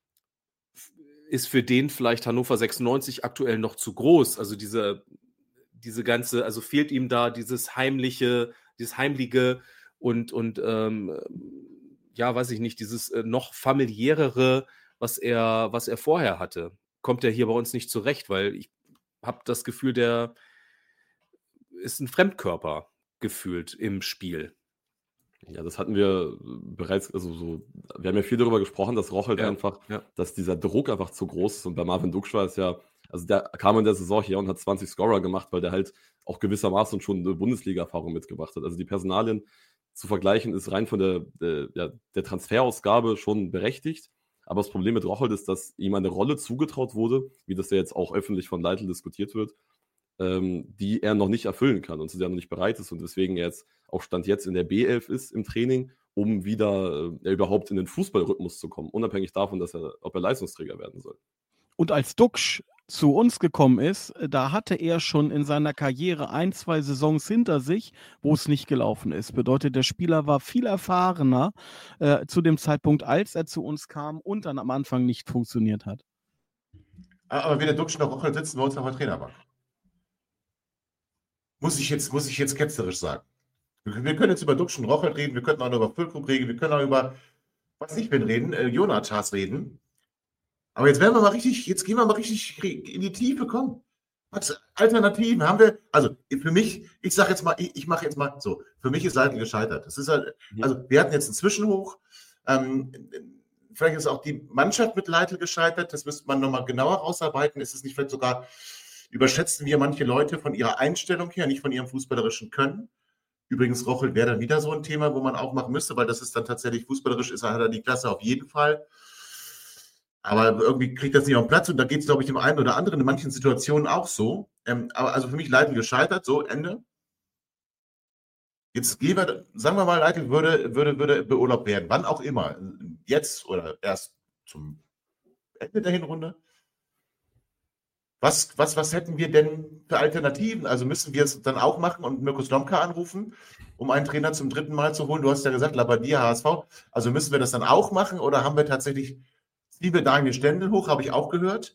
ist für den vielleicht Hannover sechsundneunzig aktuell noch zu groß? Also diese, diese ganze, also fehlt ihm da dieses heimliche, dieses heimliche und, und ähm, ja, weiß ich nicht, dieses äh, noch familiärere, was er, was er vorher hatte. Kommt er hier bei uns nicht zurecht, weil ich habe das Gefühl, der ist ein Fremdkörper gefühlt im Spiel. Ja, das hatten wir bereits, also so, wir haben ja viel darüber gesprochen, dass Rochelt Ja, einfach, ja. dass dieser Druck einfach zu groß ist. Und bei Marvin Duksch war es ja, also der kam in der Saison hier und hat zwanzig Scorer gemacht, weil der halt auch gewissermaßen schon eine Bundesliga-Erfahrung mitgebracht hat. Also die Personalien zu vergleichen ist rein von der, der, ja, der Transferausgabe schon berechtigt. Aber das Problem mit Rochelt ist, dass ihm eine Rolle zugetraut wurde, wie das ja jetzt auch öffentlich von Leitl diskutiert wird, ähm, die er noch nicht erfüllen kann und zu der er noch nicht bereit ist und weswegen er jetzt auch Stand jetzt in der B elf ist im Training, um wieder äh, überhaupt in den Fußballrhythmus zu kommen, unabhängig davon, dass er, ob er Leistungsträger werden soll. Und als Duksch zu uns gekommen ist, da hatte er schon in seiner Karriere ein, zwei Saisons hinter sich, wo es nicht gelaufen ist. Bedeutet, der Spieler war viel erfahrener äh, zu dem Zeitpunkt, als er zu uns kam und dann am Anfang nicht funktioniert hat. Aber weder Duksch noch Rochelt sitzen bei uns auf der Trainerbank. Muss ich jetzt, muss ich jetzt ketzerisch sagen. Wir, wir können jetzt über Duksch und Rochelt reden, wir könnten auch noch über Füllkrug reden, wir können auch über, was ich bin, reden, äh, Jonathas reden. Aber jetzt werden wir mal richtig, jetzt gehen wir mal richtig in die Tiefe, komm. Was Alternativen haben wir? Also für mich, ich sage jetzt mal, ich, ich mache jetzt mal so, für mich ist Leitl gescheitert. Das ist halt, also wir hatten jetzt einen Zwischenhoch. Ähm, vielleicht ist auch die Mannschaft mit Leitl gescheitert. Das müsste man nochmal genauer rausarbeiten. Ist es nicht vielleicht sogar, überschätzen wir manche Leute von ihrer Einstellung her, nicht von ihrem fußballerischen Können? Übrigens, Rochelt wäre dann wieder so ein Thema, wo man auch machen müsste, weil das ist dann tatsächlich fußballerisch, ist, hat er die Klasse auf jeden Fall. Aber irgendwie kriegt das nicht auf den Platz und da geht es, glaube ich, dem einen oder anderen in manchen Situationen auch so. Ähm, aber also für mich Leitl gescheitert, so, Ende. Jetzt gehen wir, sagen wir mal, Leitl würde, würde, würde beurlaubt werden, wann auch immer. Jetzt oder erst zum Ende der Hinrunde. Was, was, was hätten wir denn für Alternativen? Also müssen wir es dann auch machen und Mirko Slomka anrufen, um einen Trainer zum dritten Mal zu holen? Du hast ja gesagt, Labbadia, H S V. Also müssen wir das dann auch machen oder haben wir tatsächlich liebe Daniel Stendel hoch, habe ich auch gehört.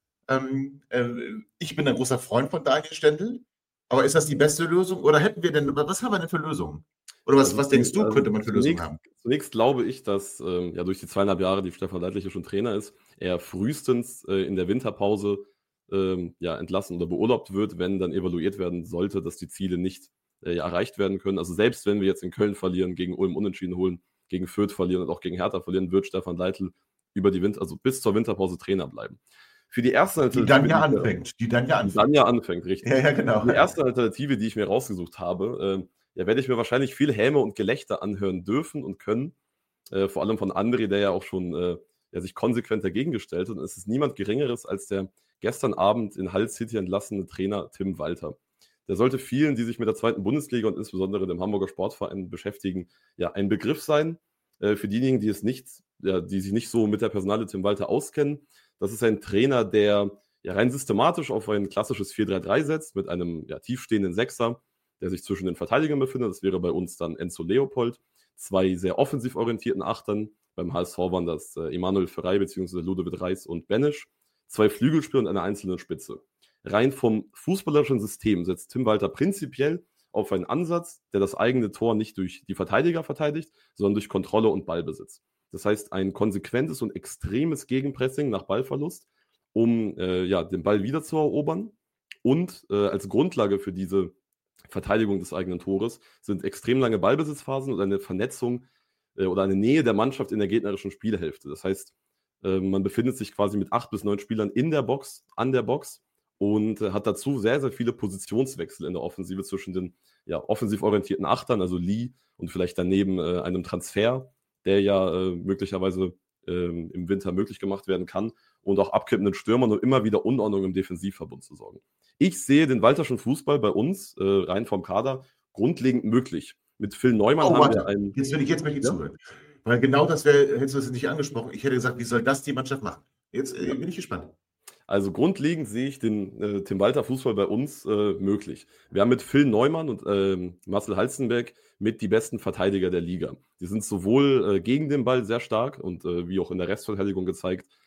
Ähm, äh, ich bin ein großer Freund von Daniel Stendel. Aber ist das die beste Lösung? Oder hätten wir denn, was haben wir denn für Lösungen? Oder was, Also, was denkst du, also könnte man für zunächst, Lösungen haben? Zunächst glaube ich, dass ähm, ja durch die zweieinhalb Jahre, die Stefan Leitl hier schon Trainer ist, er frühestens äh, in der Winterpause ähm, ja, entlassen oder beurlaubt wird, wenn dann evaluiert werden sollte, dass die Ziele nicht äh, ja, erreicht werden können. Also selbst wenn wir jetzt in Köln verlieren, gegen Ulm unentschieden holen, gegen Fürth verlieren und auch gegen Hertha verlieren, wird Stefan Leitl über die Winter, also bis zur Winterpause Trainer bleiben. Für die erste Alternative, die dann ja anfängt. Die dann ja anfängt. Die dann ja anfängt, richtig. Ja, ja, genau. Die erste Alternative, die ich mir rausgesucht habe, äh, ja, werde ich mir wahrscheinlich viel Häme und Gelächter anhören dürfen und können. Äh, vor allem von André, der ja auch schon äh, ja, sich konsequent dagegen gestellt hat. Und es ist niemand Geringeres als der gestern Abend in Hull City entlassene Trainer Tim Walter. Der sollte vielen, die sich mit der zweiten Bundesliga und insbesondere dem Hamburger Sportverein beschäftigen, ja, ein Begriff sein. Äh, für diejenigen, die es nicht, ja, die sich nicht so mit der Personalie Tim Walter auskennen, das ist ein Trainer, der ja rein systematisch auf ein klassisches vier drei drei setzt, mit einem ja, tiefstehenden Sechser, der sich zwischen den Verteidigern befindet. Das wäre bei uns dann Enzo Leopold. Zwei sehr offensiv orientierten Achtern. Beim H S V waren das äh, Emanuel Ferrei bzw. Ludovic Reis und Benesch. Zwei Flügelspieler und eine einzelne Spitze. Rein vom fußballerischen System setzt Tim Walter prinzipiell auf einen Ansatz, der das eigene Tor nicht durch die Verteidiger verteidigt, sondern durch Kontrolle und Ballbesitz. Das heißt, ein konsequentes und extremes Gegenpressing nach Ballverlust, um äh, ja, den Ball wieder zu erobern. Und äh, als Grundlage für diese Verteidigung des eigenen Tores sind extrem lange Ballbesitzphasen und eine Vernetzung äh, oder eine Nähe der Mannschaft in der gegnerischen Spielhälfte. Das heißt, äh, man befindet sich quasi mit acht bis neun Spielern in der Box, an der Box und äh, hat dazu sehr, sehr viele Positionswechsel in der Offensive zwischen den ja, offensiv orientierten Achtern, also Lee und vielleicht daneben äh, einem Transfer, der ja äh, möglicherweise äh, im Winter möglich gemacht werden kann, und auch abkippenden Stürmern, um immer wieder Unordnung im Defensivverbund zu sorgen. Ich sehe den Walterschen Fußball bei uns, äh, rein vom Kader, grundlegend möglich. Mit Phil Neumann oh, haben warte. wir einen... Jetzt will ich jetzt möchte ich ja? zuhören. Weil genau das wäre, hättest du das nicht angesprochen. Ich hätte gesagt, wie soll das die Mannschaft machen? Jetzt äh, bin ich gespannt. Also grundlegend sehe ich den äh, Tim Walter Fußball bei uns äh, möglich. Wir haben mit Phil Neumann und äh, Marcel Halstenberg mit die besten Verteidiger der Liga. Die sind sowohl äh, gegen den Ball sehr stark und äh, wie auch in der Restverteidigung gezeigt,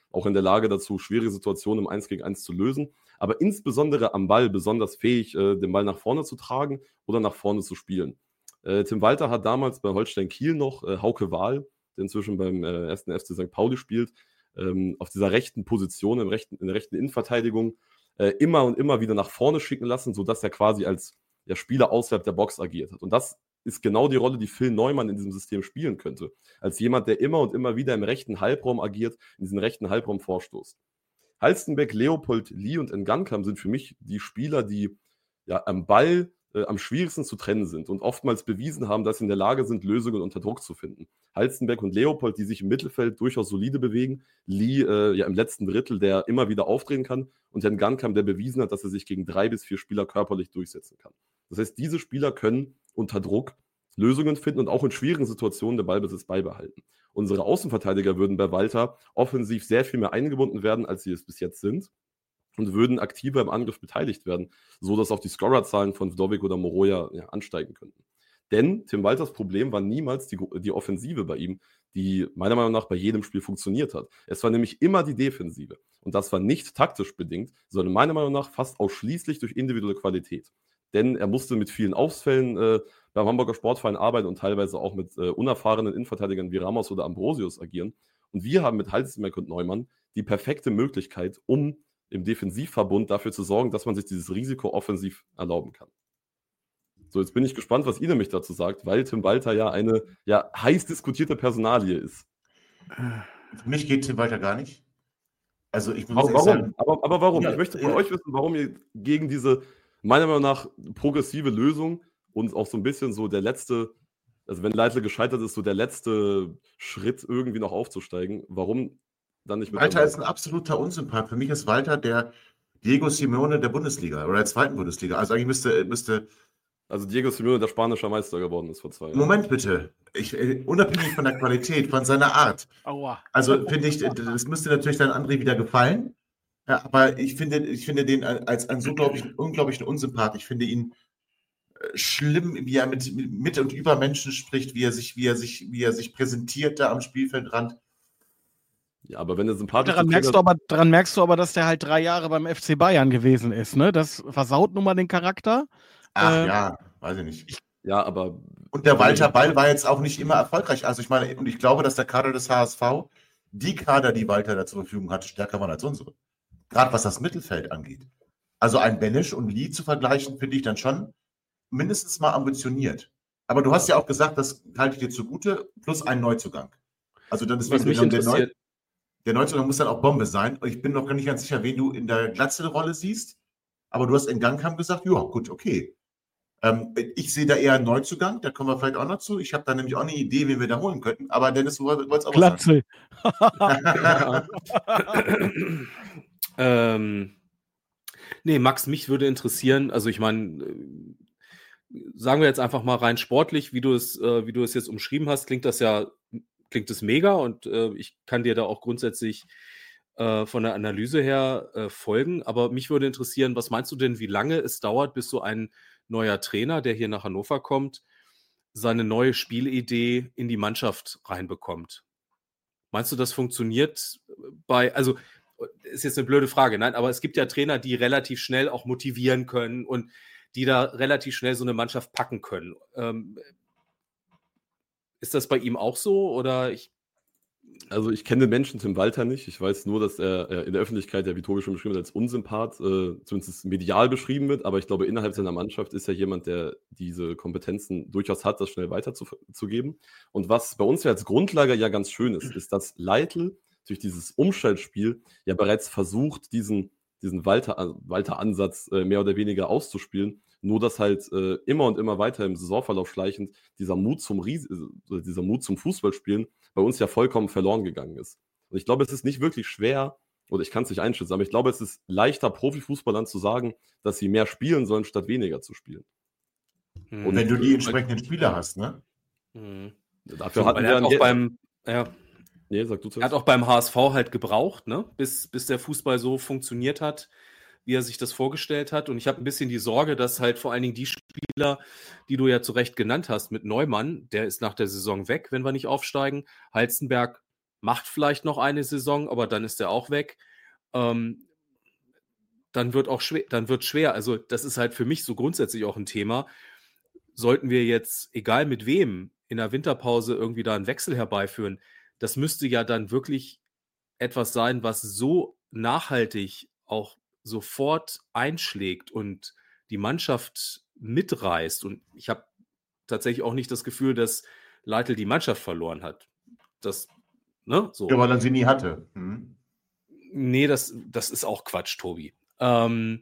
auch in der Lage dazu, schwierige Situationen im eins gegen eins zu lösen, aber insbesondere am Ball besonders fähig, äh, den Ball nach vorne zu tragen oder nach vorne zu spielen. Äh, Tim Walter hat damals bei Holstein Kiel noch äh, Hauke Wahl, der inzwischen beim äh, ersten F C Sankt Pauli spielt, ähm, auf dieser rechten Position, im rechten, in der rechten Innenverteidigung, äh, immer und immer wieder nach vorne schicken lassen, sodass er quasi als der Spieler außerhalb der Box agiert hat. Und das ist genau die Rolle, die Phil Neumann in diesem System spielen könnte. Als jemand, der immer und immer wieder im rechten Halbraum agiert, in diesen rechten Halbraum vorstoßt. Halstenberg, Leopold, Lee und Ngankam sind für mich die Spieler, die ja am Ball äh, am schwierigsten zu trennen sind und oftmals bewiesen haben, dass sie in der Lage sind, Lösungen unter Druck zu finden. Halstenberg und Leopold, die sich im Mittelfeld durchaus solide bewegen. Lee äh, ja im letzten Drittel, der immer wieder aufdrehen kann. Und Ngankam, der bewiesen hat, dass er sich gegen drei bis vier Spieler körperlich durchsetzen kann. Das heißt, diese Spieler können unter Druck Lösungen finden und auch in schwierigen Situationen den Ballbesitz beibehalten. Unsere Außenverteidiger würden bei Walter offensiv sehr viel mehr eingebunden werden, als sie es bis jetzt sind und würden aktiver im Angriff beteiligt werden, sodass auch die Scorerzahlen von Wdowick oder Moroja ja, ansteigen könnten. Denn Tim Walters Problem war niemals die, die Offensive bei ihm, die meiner Meinung nach bei jedem Spiel funktioniert hat. Es war nämlich immer die Defensive. Und das war nicht taktisch bedingt, sondern meiner Meinung nach fast ausschließlich durch individuelle Qualität. Denn er musste mit vielen Ausfällen äh, beim Hamburger Sportverein arbeiten und teilweise auch mit äh, unerfahrenen Innenverteidigern wie Ramos oder Ambrosius agieren. Und wir haben mit Halstenberg und Neumann die perfekte Möglichkeit, um im Defensivverbund dafür zu sorgen, dass man sich dieses Risiko offensiv erlauben kann. So, jetzt bin ich gespannt, was ihr nämlich dazu sagt, weil Tim Walter ja eine ja, heiß diskutierte Personalie ist. Für mich geht Tim Walter gar nicht. Also ich muss warum? warum? Sagen, aber, aber warum? Ja, ich möchte von ja. euch wissen, warum ihr gegen diese, meiner Meinung nach, progressive Lösung und auch so ein bisschen so der letzte, also wenn Leitl gescheitert ist, so der letzte Schritt irgendwie noch aufzusteigen, warum dann nicht mit Walter ist ein absoluter Unsympath. Für mich ist Walter der Diego Simeone der Bundesliga oder der zweiten Bundesliga. Also eigentlich müsste, müsste Also Diego Simeone der spanische Meister geworden ist vor zwei Jahren. Moment bitte. Ich, unabhängig von der Qualität, von seiner Art. Aua. Also finde ich, das müsste natürlich dann André wieder gefallen. Ja, aber ich finde, ich finde den als einen so unglaublichen, unglaublichen Unsympath. Ich finde ihn schlimm, wie er mit, mit und über Menschen spricht, wie er sich, wie er sich, wie er sich präsentiert da am Spielfeldrand. Ja, aber wenn er sympathisch daran merkst, du aber, daran merkst du aber, dass der halt drei Jahre beim F C Bayern gewesen ist, ne? Das versaut nun mal den Charakter. Ach äh, ja, weiß ich nicht. Ja, aber... Und der Walter Ball war jetzt auch nicht immer erfolgreich. Also ich meine, und ich glaube, dass der Kader des H S V, die Kader, die Walter da zur Verfügung hatte, stärker waren als unsere. Gerade was das Mittelfeld angeht. Also ein Benesch und Lee zu vergleichen, finde ich dann schon mindestens mal ambitioniert. Aber du hast ja auch gesagt, das halte ich dir zugute, plus ein Neuzugang. Also dann ist Was mich der, Neu, interessiert, der Neuzugang muss dann auch Bombe sein. Und ich bin noch gar nicht ganz sicher, wen du in der Glatzel-Rolle siehst. Aber du hast in Gangkamp gesagt, ja, gut, okay. Ähm, ich sehe da eher einen Neuzugang, da kommen wir vielleicht auch noch zu. Ich habe da nämlich auch eine Idee, wen wir da holen könnten. Aber Dennis, du wolltest auch Glatzel. ähm, nee, Max, mich würde interessieren, also ich meine, sagen wir jetzt einfach mal rein sportlich, wie du es, äh, wie du es jetzt umschrieben hast, klingt das ja, klingt es mega und äh, ich kann dir da auch grundsätzlich äh, von der Analyse her äh, folgen. Aber mich würde interessieren, was meinst du denn, wie lange es dauert, bis so ein neuer Trainer, der hier nach Hannover kommt, seine neue Spielidee in die Mannschaft reinbekommt? Meinst du, das funktioniert bei, also ist jetzt eine blöde Frage, nein, aber es gibt ja Trainer, die relativ schnell auch motivieren können und die da relativ schnell so eine Mannschaft packen können. Ähm, ist das bei ihm auch so oder ich Also ich kenne den Menschen Tim Walter nicht. Ich weiß nur, dass er, er in der Öffentlichkeit, ja, wie Tobi schon beschrieben hat, als Unsympath, äh, zumindest medial beschrieben wird. Aber ich glaube, innerhalb seiner Mannschaft ist er jemand, der diese Kompetenzen durchaus hat, das schnell weiterzugeben. Und was bei uns ja als Grundlage ja ganz schön ist, ist, dass Leitl durch dieses Umschaltspiel ja bereits versucht, diesen, diesen Walter, Walter-Ansatz äh, mehr oder weniger auszuspielen. Nur dass halt äh, immer und immer weiter im Saisonverlauf schleichend dieser Mut zum Ries- äh, dieser Mut zum Fußballspielen bei uns ja vollkommen verloren gegangen ist. Und ich glaube, es ist nicht wirklich schwer, oder ich kann es nicht einschätzen, aber ich glaube, es ist leichter, Profifußballern zu sagen, dass sie mehr spielen sollen, statt weniger zu spielen. Hm. Und wenn du die entsprechenden Spieler hast, ne? Hm. Dafür so, hatten wir er hat auch beim, ja, nee, sag du er hat auch beim H S V halt gebraucht, ne? bis, bis der Fußball so funktioniert hat, wie er sich das vorgestellt hat. Und ich habe ein bisschen die Sorge, dass halt vor allen Dingen die Spieler, die du ja zu Recht genannt hast, mit Neumann, der ist nach der Saison weg, wenn wir nicht aufsteigen. Halstenberg macht vielleicht noch eine Saison, aber dann ist er auch weg. Ähm, dann wird auch schwer, dann wird schwer. Also das ist halt für mich so grundsätzlich auch ein Thema. Sollten wir jetzt, egal mit wem, in der Winterpause irgendwie da einen Wechsel herbeiführen, das müsste ja dann wirklich etwas sein, was so nachhaltig auch sofort einschlägt und die Mannschaft mitreißt. Und ich habe tatsächlich auch nicht das Gefühl, dass Leitl die Mannschaft verloren hat. Das, ne, so. Ja, weil er sie nie hatte. Hm. Nee, das, das ist auch Quatsch, Tobi. Ähm,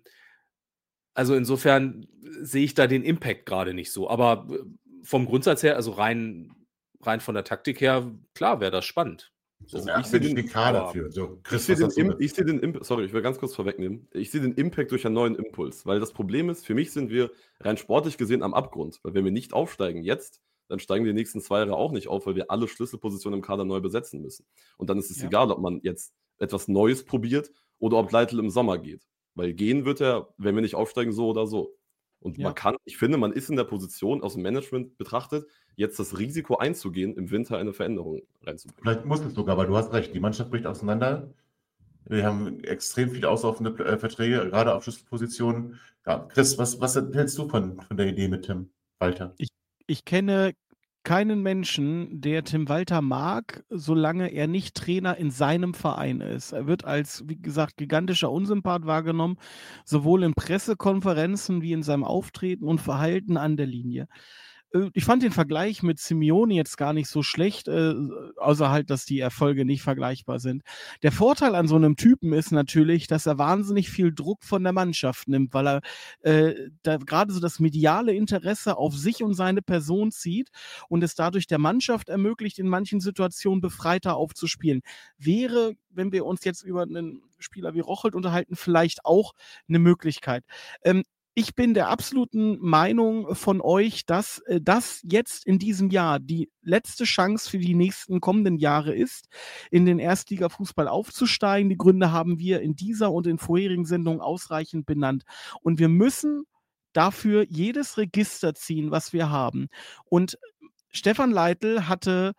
also insofern sehe ich da den Impact gerade nicht so. Aber vom Grundsatz her, also rein, rein von der Taktik her, klar, wäre das spannend. So, So, ich sehe den Kader für. So, ich sehe den, Im, ich seh den Imp- sorry, ich will ganz kurz vorwegnehmen. Ich sehe den Impact durch einen neuen Impuls, weil das Problem ist, für mich sind wir rein sportlich gesehen am Abgrund, weil wenn wir nicht aufsteigen jetzt, dann steigen wir die nächsten zwei Jahre auch nicht auf, weil wir alle Schlüsselpositionen im Kader neu besetzen müssen. Und dann ist es Ja. egal, ob man jetzt etwas Neues probiert oder ob Leitl im Sommer geht. Weil gehen wird er, wenn wir nicht aufsteigen, so oder so. Und Ja. man kann, ich finde, man ist in der Position, aus dem Management betrachtet, jetzt das Risiko einzugehen, im Winter eine Veränderung reinzubringen. Vielleicht muss es sogar, aber du hast recht, die Mannschaft bricht auseinander. Wir haben extrem viele auslaufende äh, Verträge, gerade auf Schlüsselpositionen. Ja, Chris, was, was hältst du von, von der Idee mit Tim Walter? Ich, ich kenne keinen Menschen, der Tim Walter mag, solange er nicht Trainer in seinem Verein ist. Er wird als, wie gesagt, gigantischer Unsympath wahrgenommen, sowohl in Pressekonferenzen wie in seinem Auftreten und Verhalten an der Linie. Ich fand den Vergleich mit Simeone jetzt gar nicht so schlecht, äh, außer halt, dass die Erfolge nicht vergleichbar sind. Der Vorteil an so einem Typen ist natürlich, dass er wahnsinnig viel Druck von der Mannschaft nimmt, weil er äh, da gerade so das mediale Interesse auf sich und seine Person zieht und es dadurch der Mannschaft ermöglicht, in manchen Situationen befreiter aufzuspielen. Wäre, wenn wir uns jetzt über einen Spieler wie Rochelt unterhalten, vielleicht auch eine Möglichkeit. Ähm, Ich bin der absoluten Meinung von euch, dass äh, das jetzt in diesem Jahr die letzte Chance für die nächsten kommenden Jahre ist, in den Erstligafußball aufzusteigen. Die Gründe haben wir in dieser und in vorherigen Sendungen ausreichend benannt. Und wir müssen dafür jedes Register ziehen, was wir haben. Und Stefan Leitl hatte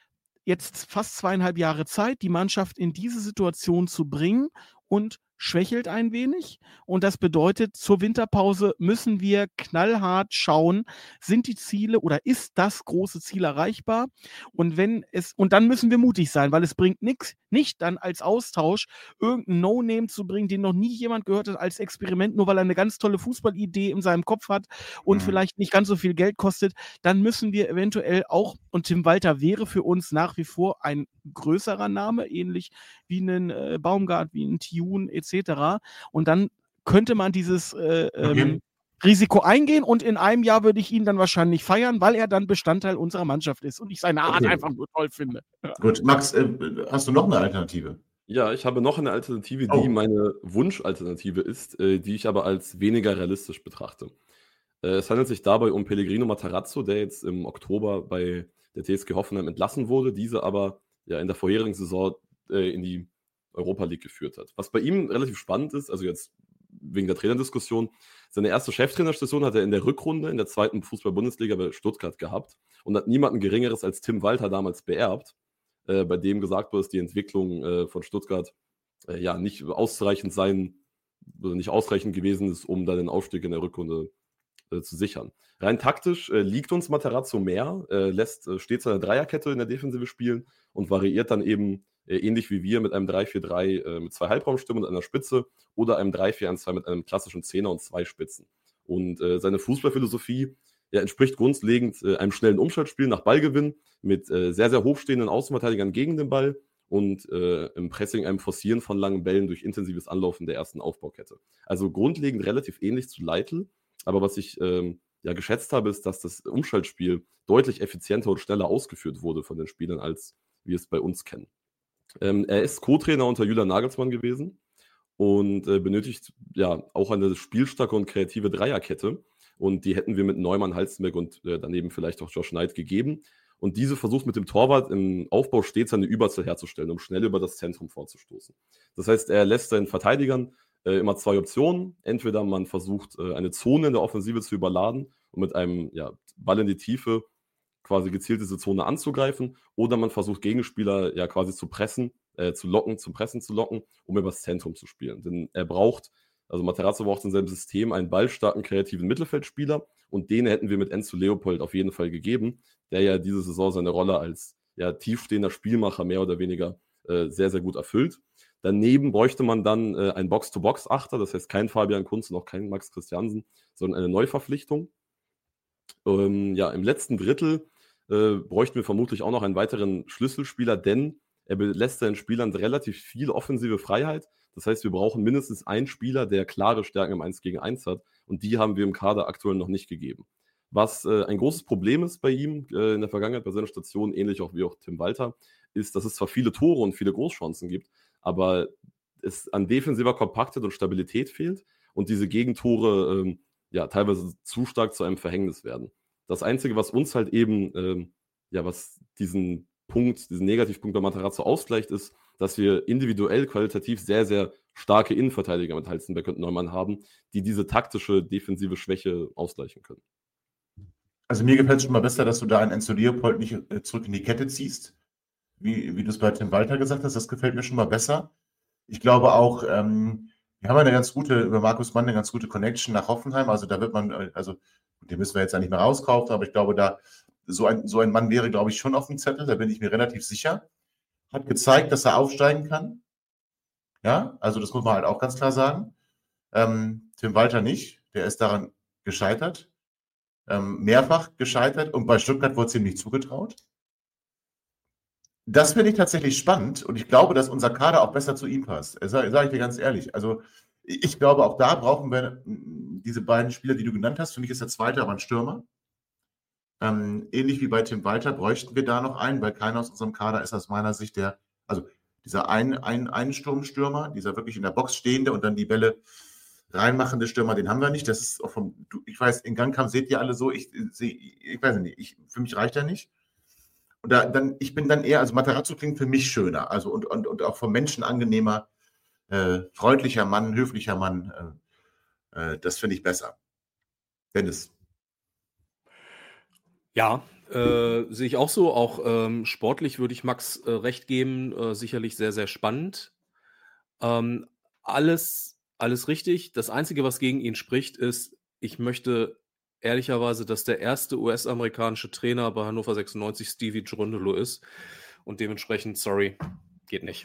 jetzt fast zweieinhalb Jahre Zeit, die Mannschaft in diese Situation zu bringen und schwächelt ein wenig. Und das bedeutet, zur Winterpause müssen wir knallhart schauen, sind die Ziele oder ist das große Ziel erreichbar? Und wenn es, und dann müssen wir mutig sein, weil es bringt nichts, nicht dann als Austausch irgendein No-Name zu bringen, den noch nie jemand gehört hat, als Experiment, nur weil er eine ganz tolle Fußballidee in seinem Kopf hat und mhm. vielleicht nicht ganz so viel Geld kostet. Dann müssen wir eventuell auch, und Tim Walter wäre für uns nach wie vor ein größerer Name, ähnlich wie einen äh, Baumgart, wie einen Tune et cetera. Und dann könnte man dieses äh, okay. ähm, Risiko eingehen und in einem Jahr würde ich ihn dann wahrscheinlich feiern, weil er dann Bestandteil unserer Mannschaft ist und ich seine Art okay. einfach nur toll finde. Ja. Gut, Max, äh, hast du noch eine Alternative? Ja, ich habe noch eine Alternative, die oh. meine Wunschalternative ist, äh, die ich aber als weniger realistisch betrachte. Äh, es handelt sich dabei um Pellegrino Matarazzo, der jetzt im Oktober bei der T S G Hoffenheim entlassen wurde, diese aber ja in der vorherigen Saison äh, in die Europa League geführt hat. Was bei ihm relativ spannend ist, also jetzt wegen der Trainerdiskussion, seine erste Cheftrainerstation hat er in der Rückrunde in der zweiten Fußball-Bundesliga bei Stuttgart gehabt und hat niemanden Geringeres als Tim Walter damals beerbt, äh, bei dem gesagt wurde, dass die Entwicklung äh, von Stuttgart äh, ja nicht ausreichend sein, oder nicht ausreichend gewesen ist, um da den Aufstieg in der Rückrunde äh, zu sichern. Rein taktisch äh, liegt uns Matarazzo mehr, äh, lässt äh, stets eine Dreierkette in der Defensive spielen und variiert dann eben äh, ähnlich wie wir mit einem drei vier drei äh, mit zwei Halbraumstürmen und einer Spitze oder einem drei vier eins zwei mit einem klassischen Zehner und zwei Spitzen. Und äh, seine Fußballphilosophie ja, entspricht grundlegend äh, einem schnellen Umschaltspiel nach Ballgewinn mit äh, sehr, sehr hochstehenden Außenverteidigern gegen den Ball und äh, im Pressing einem Forcieren von langen Bällen durch intensives Anlaufen der ersten Aufbaukette. Also grundlegend relativ ähnlich zu Leitl, aber was ich ähm, ja geschätzt habe, ist, dass das Umschaltspiel deutlich effizienter und schneller ausgeführt wurde von den Spielern, als wir es bei uns kennen. Ähm, er ist Co-Trainer unter Julian Nagelsmann gewesen und äh, benötigt ja auch eine spielstarke und kreative Dreierkette. Und die hätten wir mit Neumann, Halstenberg und äh, daneben vielleicht auch Josh Knight gegeben. Und diese versucht mit dem Torwart im Aufbau stets eine Überzahl herzustellen, um schnell über das Zentrum vorzustoßen. Das heißt, er lässt seinen Verteidigern äh, immer zwei Optionen. Entweder man versucht, äh, eine Zone in der Offensive zu überladen und mit einem ja, Ball in die Tiefe quasi gezielt diese Zone anzugreifen, oder man versucht Gegenspieler ja quasi zu pressen, äh, zu locken, zum Pressen zu locken, um übers Zentrum zu spielen. Denn er braucht, also Matarazzo braucht in seinem System einen ballstarken, kreativen Mittelfeldspieler, und den hätten wir mit Enzo Leopold auf jeden Fall gegeben, der ja diese Saison seine Rolle als ja, tiefstehender Spielmacher mehr oder weniger äh, sehr, sehr gut erfüllt. Daneben bräuchte man dann äh, einen Box-to-Box-Achter, das heißt kein Fabian Kunz und auch kein Max Christiansen, sondern eine Neuverpflichtung. Ähm, ja, im letzten Drittel äh, bräuchten wir vermutlich auch noch einen weiteren Schlüsselspieler, denn er lässt seinen Spielern relativ viel offensive Freiheit. Das heißt, wir brauchen mindestens einen Spieler, der klare Stärken im eins gegen eins hat, und die haben wir im Kader aktuell noch nicht gegeben. Was äh, ein großes Problem ist bei ihm äh, in der Vergangenheit, bei seiner Station, ähnlich auch wie auch Tim Walter, ist, dass es zwar viele Tore und viele Großchancen gibt, aber es an defensiver Kompaktheit und Stabilität fehlt und diese Gegentore ähm, ja teilweise zu stark zu einem Verhängnis werden. Das Einzige, was uns halt eben, ähm, ja, was diesen Punkt, diesen Negativpunkt bei Matarazzo ausgleicht, ist, dass wir individuell qualitativ sehr, sehr starke Innenverteidiger mit Halstenberg und Neumann haben, die diese taktische defensive Schwäche ausgleichen können. Also mir gefällt es schon mal besser, dass du da einen Enzo Leopold nicht äh, zurück in die Kette ziehst, wie, wie du es bei Tim Walter gesagt hast. Das gefällt mir schon mal besser. Ich glaube auch, ähm, wir haben eine ganz gute, über Markus Mann eine ganz gute Connection nach Hoffenheim. Also da wird man, also den müssen wir jetzt ja nicht mehr rauskaufen, aber ich glaube, da so ein, so ein Mann wäre, glaube ich, schon auf dem Zettel. Da bin ich mir relativ sicher. Hat gezeigt, dass er aufsteigen kann. Ja, also das muss man halt auch ganz klar sagen. Ähm, Tim Walter nicht. Der ist daran gescheitert. Ähm, mehrfach gescheitert, und bei Stuttgart wurde es ihm nicht zugetraut. Das finde ich tatsächlich spannend, und ich glaube, dass unser Kader auch besser zu ihm passt. Sage sag ich dir ganz ehrlich. Also ich glaube, auch da brauchen wir diese beiden Spieler, die du genannt hast. Für mich ist der zweite aber ein Stürmer. Ähm, ähnlich wie bei Tim Walter bräuchten wir da noch einen, weil keiner aus unserem Kader ist aus meiner Sicht der, also dieser ein, ein, ein Sturmstürmer, dieser wirklich in der Box stehende und dann die Bälle reinmachende Stürmer, den haben wir nicht. Das ist auch vom, ich weiß, in Gangkamp seht ihr alle so, ich, ich, ich weiß nicht, ich, für mich reicht er nicht. Und da, dann, ich bin dann eher, also Matarazzo klingt für mich schöner, also und, und, und auch vom Menschen angenehmer, äh, freundlicher Mann, höflicher Mann, äh, äh, das finde ich besser. Dennis. Ja, äh, sehe ich auch so. Auch ähm, sportlich würde ich Max äh, recht geben, äh, sicherlich sehr, sehr spannend. Ähm, alles Alles richtig. Das Einzige, was gegen ihn spricht, ist, ich möchte ehrlicherweise, dass der erste U S-amerikanische Trainer bei Hannover sechsundneunzig Stevie Cherundolo ist. Und dementsprechend, sorry, geht nicht.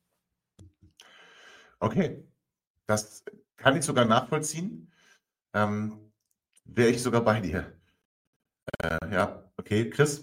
Okay, das kann ich sogar nachvollziehen. Ähm, Wäre ich sogar bei dir. Äh, ja, okay, Chris?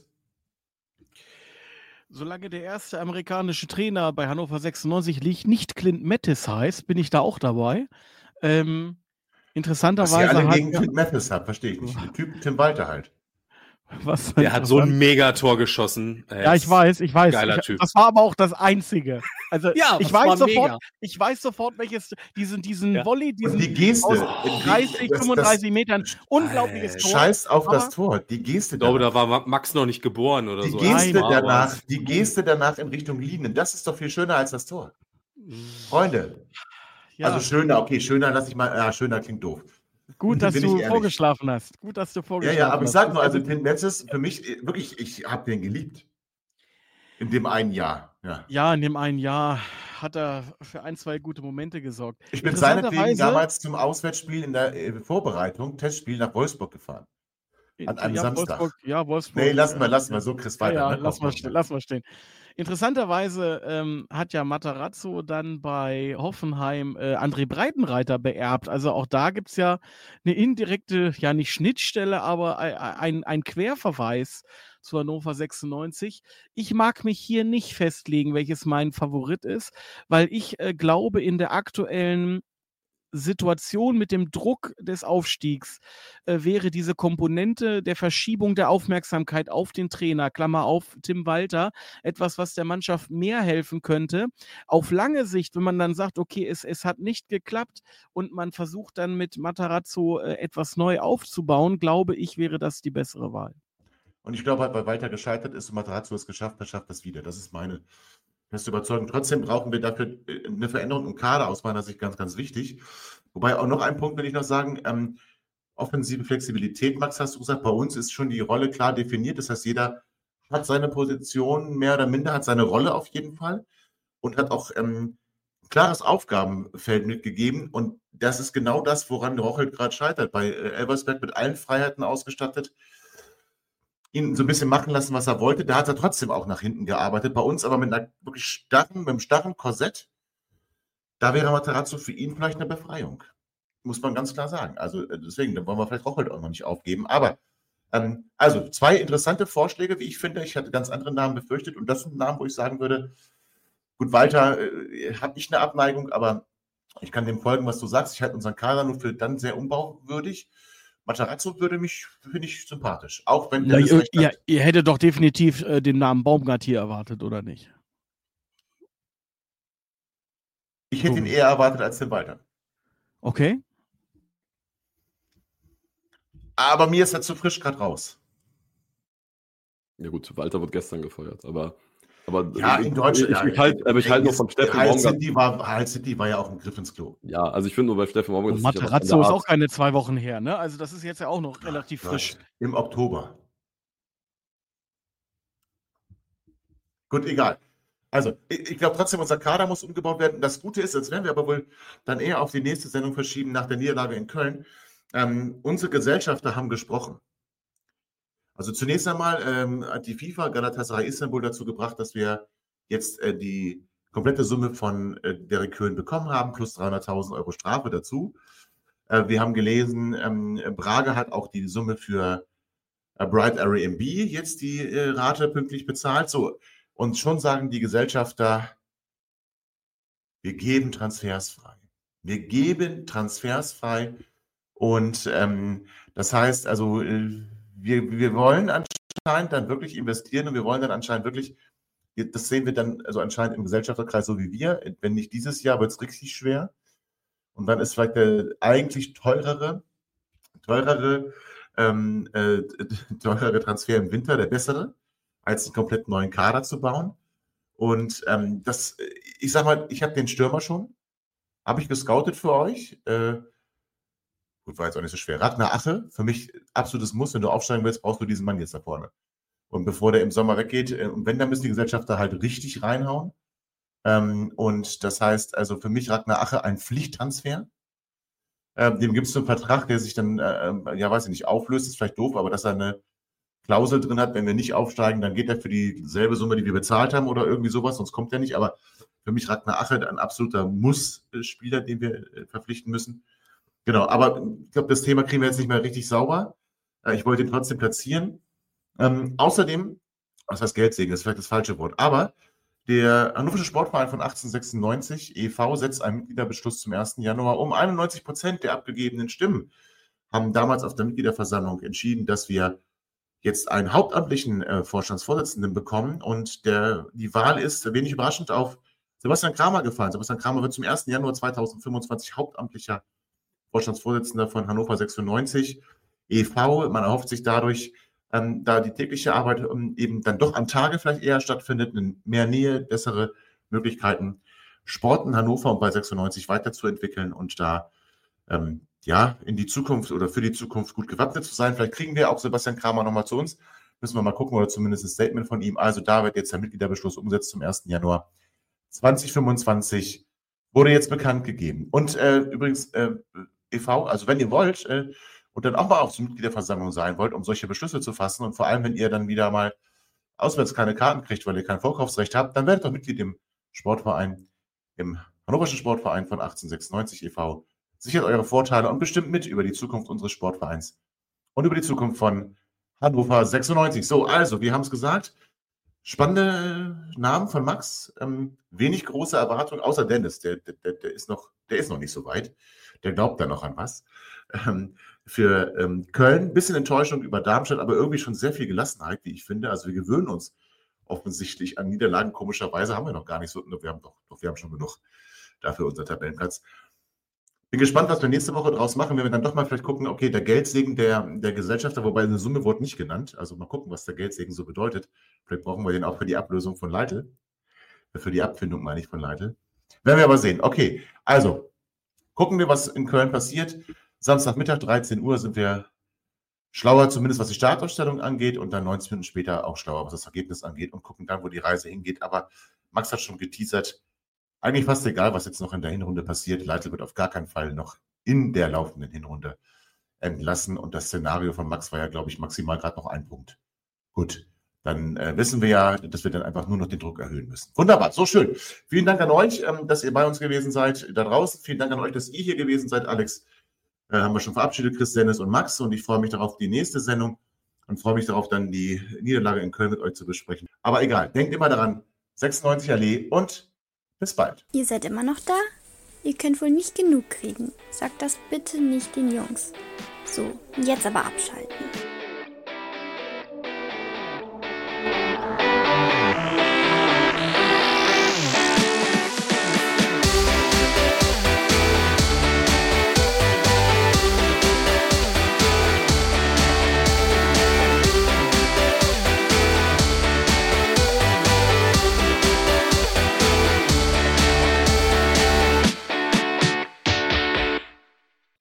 Solange der erste amerikanische Trainer bei Hannover sechsundneunzig liegt, nicht Clint Mattis heißt, bin ich da auch dabei. Ähm, interessanterweise. Was ihr alle hat gegen Clint Mattis habt, verstehe ich nicht. Der Typ Tim Walter halt. Was der hat so ein Megator geschossen. Er ja, ich weiß, ich weiß. Geiler ich, Typ. Das war aber auch das Einzige. Also ja, ich weiß sofort, ich weiß sofort, welches diesen, diesen ja. Volley, diesen die Geste, aus dreißig, das, fünfunddreißig das, Metern, unglaubliches äh, Tor. Scheiß auf das Tor. Die Geste. Ich glaube, da war Max noch nicht geboren oder die so. Geste danach, die Geste danach in Richtung Linie, das ist doch viel schöner als das Tor. Freunde. Ja. Also schöner, okay, schöner lass ich mal, ja, schöner klingt doof. Gut, dass du vorgeschlafen hast. Gut, dass du vorgeschlafen hast. Ja, ja, aber ich sag nur, also Clint Mattis, für mich, wirklich, ich habe den geliebt. In dem einen Jahr. Ja. ja, in dem einen Jahr hat er für ein, zwei gute Momente gesorgt. Ich bin seinetwegen damals zum Auswärtsspiel in der äh, Vorbereitung, Testspiel nach Wolfsburg gefahren. An einem ja, Samstag. Wolfsburg, ja, Wolfsburg. Nee, lassen wir, lassen wir, so Chris weiter. Ja, ja ne? lass, mal stehen, lass mal stehen. Interessanterweise ähm, hat ja Matarazzo dann bei Hoffenheim äh, André Breitenreiter beerbt. Also auch da gibt es ja eine indirekte, ja nicht Schnittstelle, aber ein, ein Querverweis zu Hannover sechsundneunzig. Ich mag mich hier nicht festlegen, welches mein Favorit ist, weil ich äh, glaube, in der aktuellen Situation mit dem Druck des Aufstiegs äh, wäre diese Komponente der Verschiebung der Aufmerksamkeit auf den Trainer, Klammer auf Tim Walter, etwas, was der Mannschaft mehr helfen könnte. Auf lange Sicht, wenn man dann sagt, okay, es, es hat nicht geklappt und man versucht dann mit Matarazzo äh, etwas neu aufzubauen, glaube ich, wäre das die bessere Wahl. Und ich glaube halt, weil Walter gescheitert ist und Matarazzo es geschafft hat, schafft das wieder. Das ist meine feste Überzeugung. Trotzdem brauchen wir dafür eine Veränderung im Kader, aus meiner Sicht ganz, ganz wichtig. Wobei auch noch ein Punkt will ich noch sagen, ähm, offensive Flexibilität, Max, hast du gesagt. Bei uns ist schon die Rolle klar definiert. Das heißt, jeder hat seine Position mehr oder minder, hat seine Rolle auf jeden Fall und hat auch ähm, ein klares Aufgabenfeld mitgegeben. Und das ist genau das, woran Rochelt gerade scheitert. Bei äh, Elversberg mit allen Freiheiten ausgestattet, ihn so ein bisschen machen lassen, was er wollte. Da hat er trotzdem auch nach hinten gearbeitet. Bei uns aber mit einer wirklich starren, mit einem starren Korsett. Da wäre Matarazzo für ihn vielleicht eine Befreiung. Muss man ganz klar sagen. Also deswegen, da wollen wir vielleicht Rochelt auch noch nicht aufgeben. Aber, ähm, also zwei interessante Vorschläge, wie ich finde. Ich hatte ganz andere Namen befürchtet. Und das sind Namen, wo ich sagen würde, gut, Walter, äh, habe ich eine Abneigung, aber ich kann dem folgen, was du sagst. Ich halte unseren Kader nur für dann sehr umbauwürdig. Matarazzo würde mich, finde ich, sympathisch. Auch wenn ja, ihr, ja, ihr hättet doch definitiv äh, den Namen Baumgart hier erwartet, oder nicht? Ich hätte ihn eher erwartet als den Walter. Okay. Aber mir ist er zu frisch gerade raus. Ja gut, Walter wird gestern gefeuert, aber... aber ja, in Deutschland. Ich, ich, ich halte halt, halt nur von Steffen Baumgart. City war, City war ja auch ein Griff ins Klo. Ja, also ich finde nur bei Steffen Baumgart... Matarazzo ist auch keine zwei Wochen her, ne? Also das ist jetzt ja auch noch relativ ja, frisch. Im Oktober. Gut, egal. Also, ich, ich glaube trotzdem, unser Kader muss umgebaut werden. Das Gute ist, das werden wir aber wohl dann eher auf die nächste Sendung verschieben, nach der Niederlage in Köln. Ähm, unsere Gesellschafter haben gesprochen. Also zunächst einmal ähm, hat die FIFA Galatasaray Istanbul dazu gebracht, dass wir jetzt äh, die komplette Summe von äh, Derek Köhn bekommen haben, plus dreihunderttausend Euro Strafe dazu. Äh, wir haben gelesen, ähm, Braga hat auch die Summe für äh, Bright Airbnb jetzt die äh, Rate pünktlich bezahlt. So, und schon sagen die Gesellschafter, wir geben Transfers frei. Wir geben Transfers frei. Und ähm, das heißt, also äh, wir, wir wollen anscheinend dann wirklich investieren und wir wollen dann anscheinend wirklich, das sehen wir dann also anscheinend im Gesellschafterkreis so wie wir, wenn nicht dieses Jahr, wird es richtig schwer. Und dann ist vielleicht der eigentlich teurere, teurere, ähm, äh, teurere Transfer im Winter der bessere, als einen komplett neuen Kader zu bauen. Und ähm, das, ich sag mal, ich habe den Stürmer schon, habe ich gescoutet für euch. Äh, gut, war jetzt auch nicht so schwer. Ragnar Ache, für mich absolutes Muss. Wenn du aufsteigen willst, brauchst du diesen Mann jetzt da vorne. Und bevor der im Sommer weggeht, äh, und wenn, dann müssen die Gesellschafter halt richtig reinhauen. Ähm, und das heißt, also für mich Ragnar Ache ein Pflichttransfer. Ähm, dem gibt es einen Vertrag, der sich dann, äh, ja weiß ich nicht, auflöst, ist vielleicht doof, aber dass er eine Klausel drin hat, wenn wir nicht aufsteigen, dann geht er für dieselbe Summe, die wir bezahlt haben oder irgendwie sowas, sonst kommt er nicht. Aber für mich Ragnar Ache ein absoluter Muss-Spieler, den wir äh, verpflichten müssen. Genau, aber ich glaube, das Thema kriegen wir jetzt nicht mehr richtig sauber. Äh, ich wollte ihn trotzdem platzieren. Ähm, außerdem, was heißt Geldsegen, das ist vielleicht das falsche Wort, aber der Hannoversche Sportverein von achtzehnhundertsechsundneunzig e V setzt einen Mitgliederbeschluss zum ersten Januar um. einundneunzig Prozent der abgegebenen Stimmen haben damals auf der Mitgliederversammlung entschieden, dass wir jetzt einen hauptamtlichen äh, Vorstandsvorsitzenden bekommen und der, die Wahl ist wenig überraschend auf Sebastian Kramer gefallen. Sebastian Kramer wird zum ersten Januar zweitausendfünfundzwanzig hauptamtlicher Vorstandsvorsitzender von Hannover sechsundneunzig e V. Man erhofft sich dadurch, ähm, da die tägliche Arbeit ähm, eben dann doch am Tage vielleicht eher stattfindet, mehr Nähe, bessere Möglichkeiten, Sport in Hannover und bei sechsundneunzig weiterzuentwickeln und da ähm, ja in die Zukunft oder für die Zukunft gut gewappnet zu sein. Vielleicht kriegen wir auch Sebastian Kramer nochmal zu uns. Müssen wir mal gucken oder zumindest ein Statement von ihm. Also da wird jetzt der Mitgliederbeschluss umgesetzt zum ersten Januar zweitausendfünfundzwanzig. Wurde jetzt bekannt gegeben. Und äh, übrigens, äh, e V, also wenn ihr wollt äh, und dann auch mal auf zur Mitgliederversammlung sein wollt, um solche Beschlüsse zu fassen und vor allem, wenn ihr dann wieder mal auswärts keine Karten kriegt, weil ihr kein Vorkaufsrecht habt, dann werdet doch Mitglied im Sportverein, im Hannoverschen Sportverein von achtzehnhundertsechsundneunzig e V. Sichert eure Vorteile und bestimmt mit über die Zukunft unseres Sportvereins und über die Zukunft von Hannover sechsundneunzig. So, also, wir haben es gesagt, spannende Namen von Max, ähm, wenig große Erwartungen, außer Dennis, der, der, der, ist noch, der ist noch nicht so weit, der glaubt da noch an was. Ähm, für ähm, Köln ein bisschen Enttäuschung über Darmstadt, aber irgendwie schon sehr viel Gelassenheit, wie ich finde. Also wir gewöhnen uns offensichtlich an Niederlagen. Komischerweise haben wir noch gar nicht so, wir haben doch, doch wir haben schon genug dafür unser Tabellenplatz. Bin gespannt, was wir nächste Woche draus machen, wenn wir dann doch mal vielleicht gucken, okay, der Geldsegen der, der Gesellschafter, wobei eine Summe wurde nicht genannt, also mal gucken, was der Geldsegen so bedeutet. Vielleicht brauchen wir den auch für die Ablösung von Leitl, für die Abfindung meine ich von Leitl. Werden wir aber sehen. Okay, also gucken wir, was in Köln passiert. Samstagmittag, dreizehn Uhr, sind wir schlauer, zumindest was die Startausstellung angeht, und dann neunzig Minuten später auch schlauer, was das Ergebnis angeht, und gucken dann, wo die Reise hingeht. Aber Max hat schon geteasert, eigentlich fast egal, was jetzt noch in der Hinrunde passiert. Leitl wird auf gar keinen Fall noch in der laufenden Hinrunde entlassen. Und das Szenario von Max war ja, glaube ich, maximal gerade noch ein Punkt. Gut, dann äh, wissen wir ja, dass wir dann einfach nur noch den Druck erhöhen müssen. Wunderbar, so schön. Vielen Dank an euch, ähm, dass ihr bei uns gewesen seid da draußen. Vielen Dank an euch, dass ihr hier gewesen seid. Alex äh, haben wir schon verabschiedet, Chris, Dennis und Max. Und ich freue mich darauf, die nächste Sendung, und freue mich darauf, dann die Niederlage in Köln mit euch zu besprechen. Aber egal, denkt immer daran, sechsundneunzig Allee, und bis bald. Ihr seid immer noch da? Ihr könnt wohl nicht genug kriegen. Sagt das bitte nicht den Jungs. So, jetzt aber abschalten.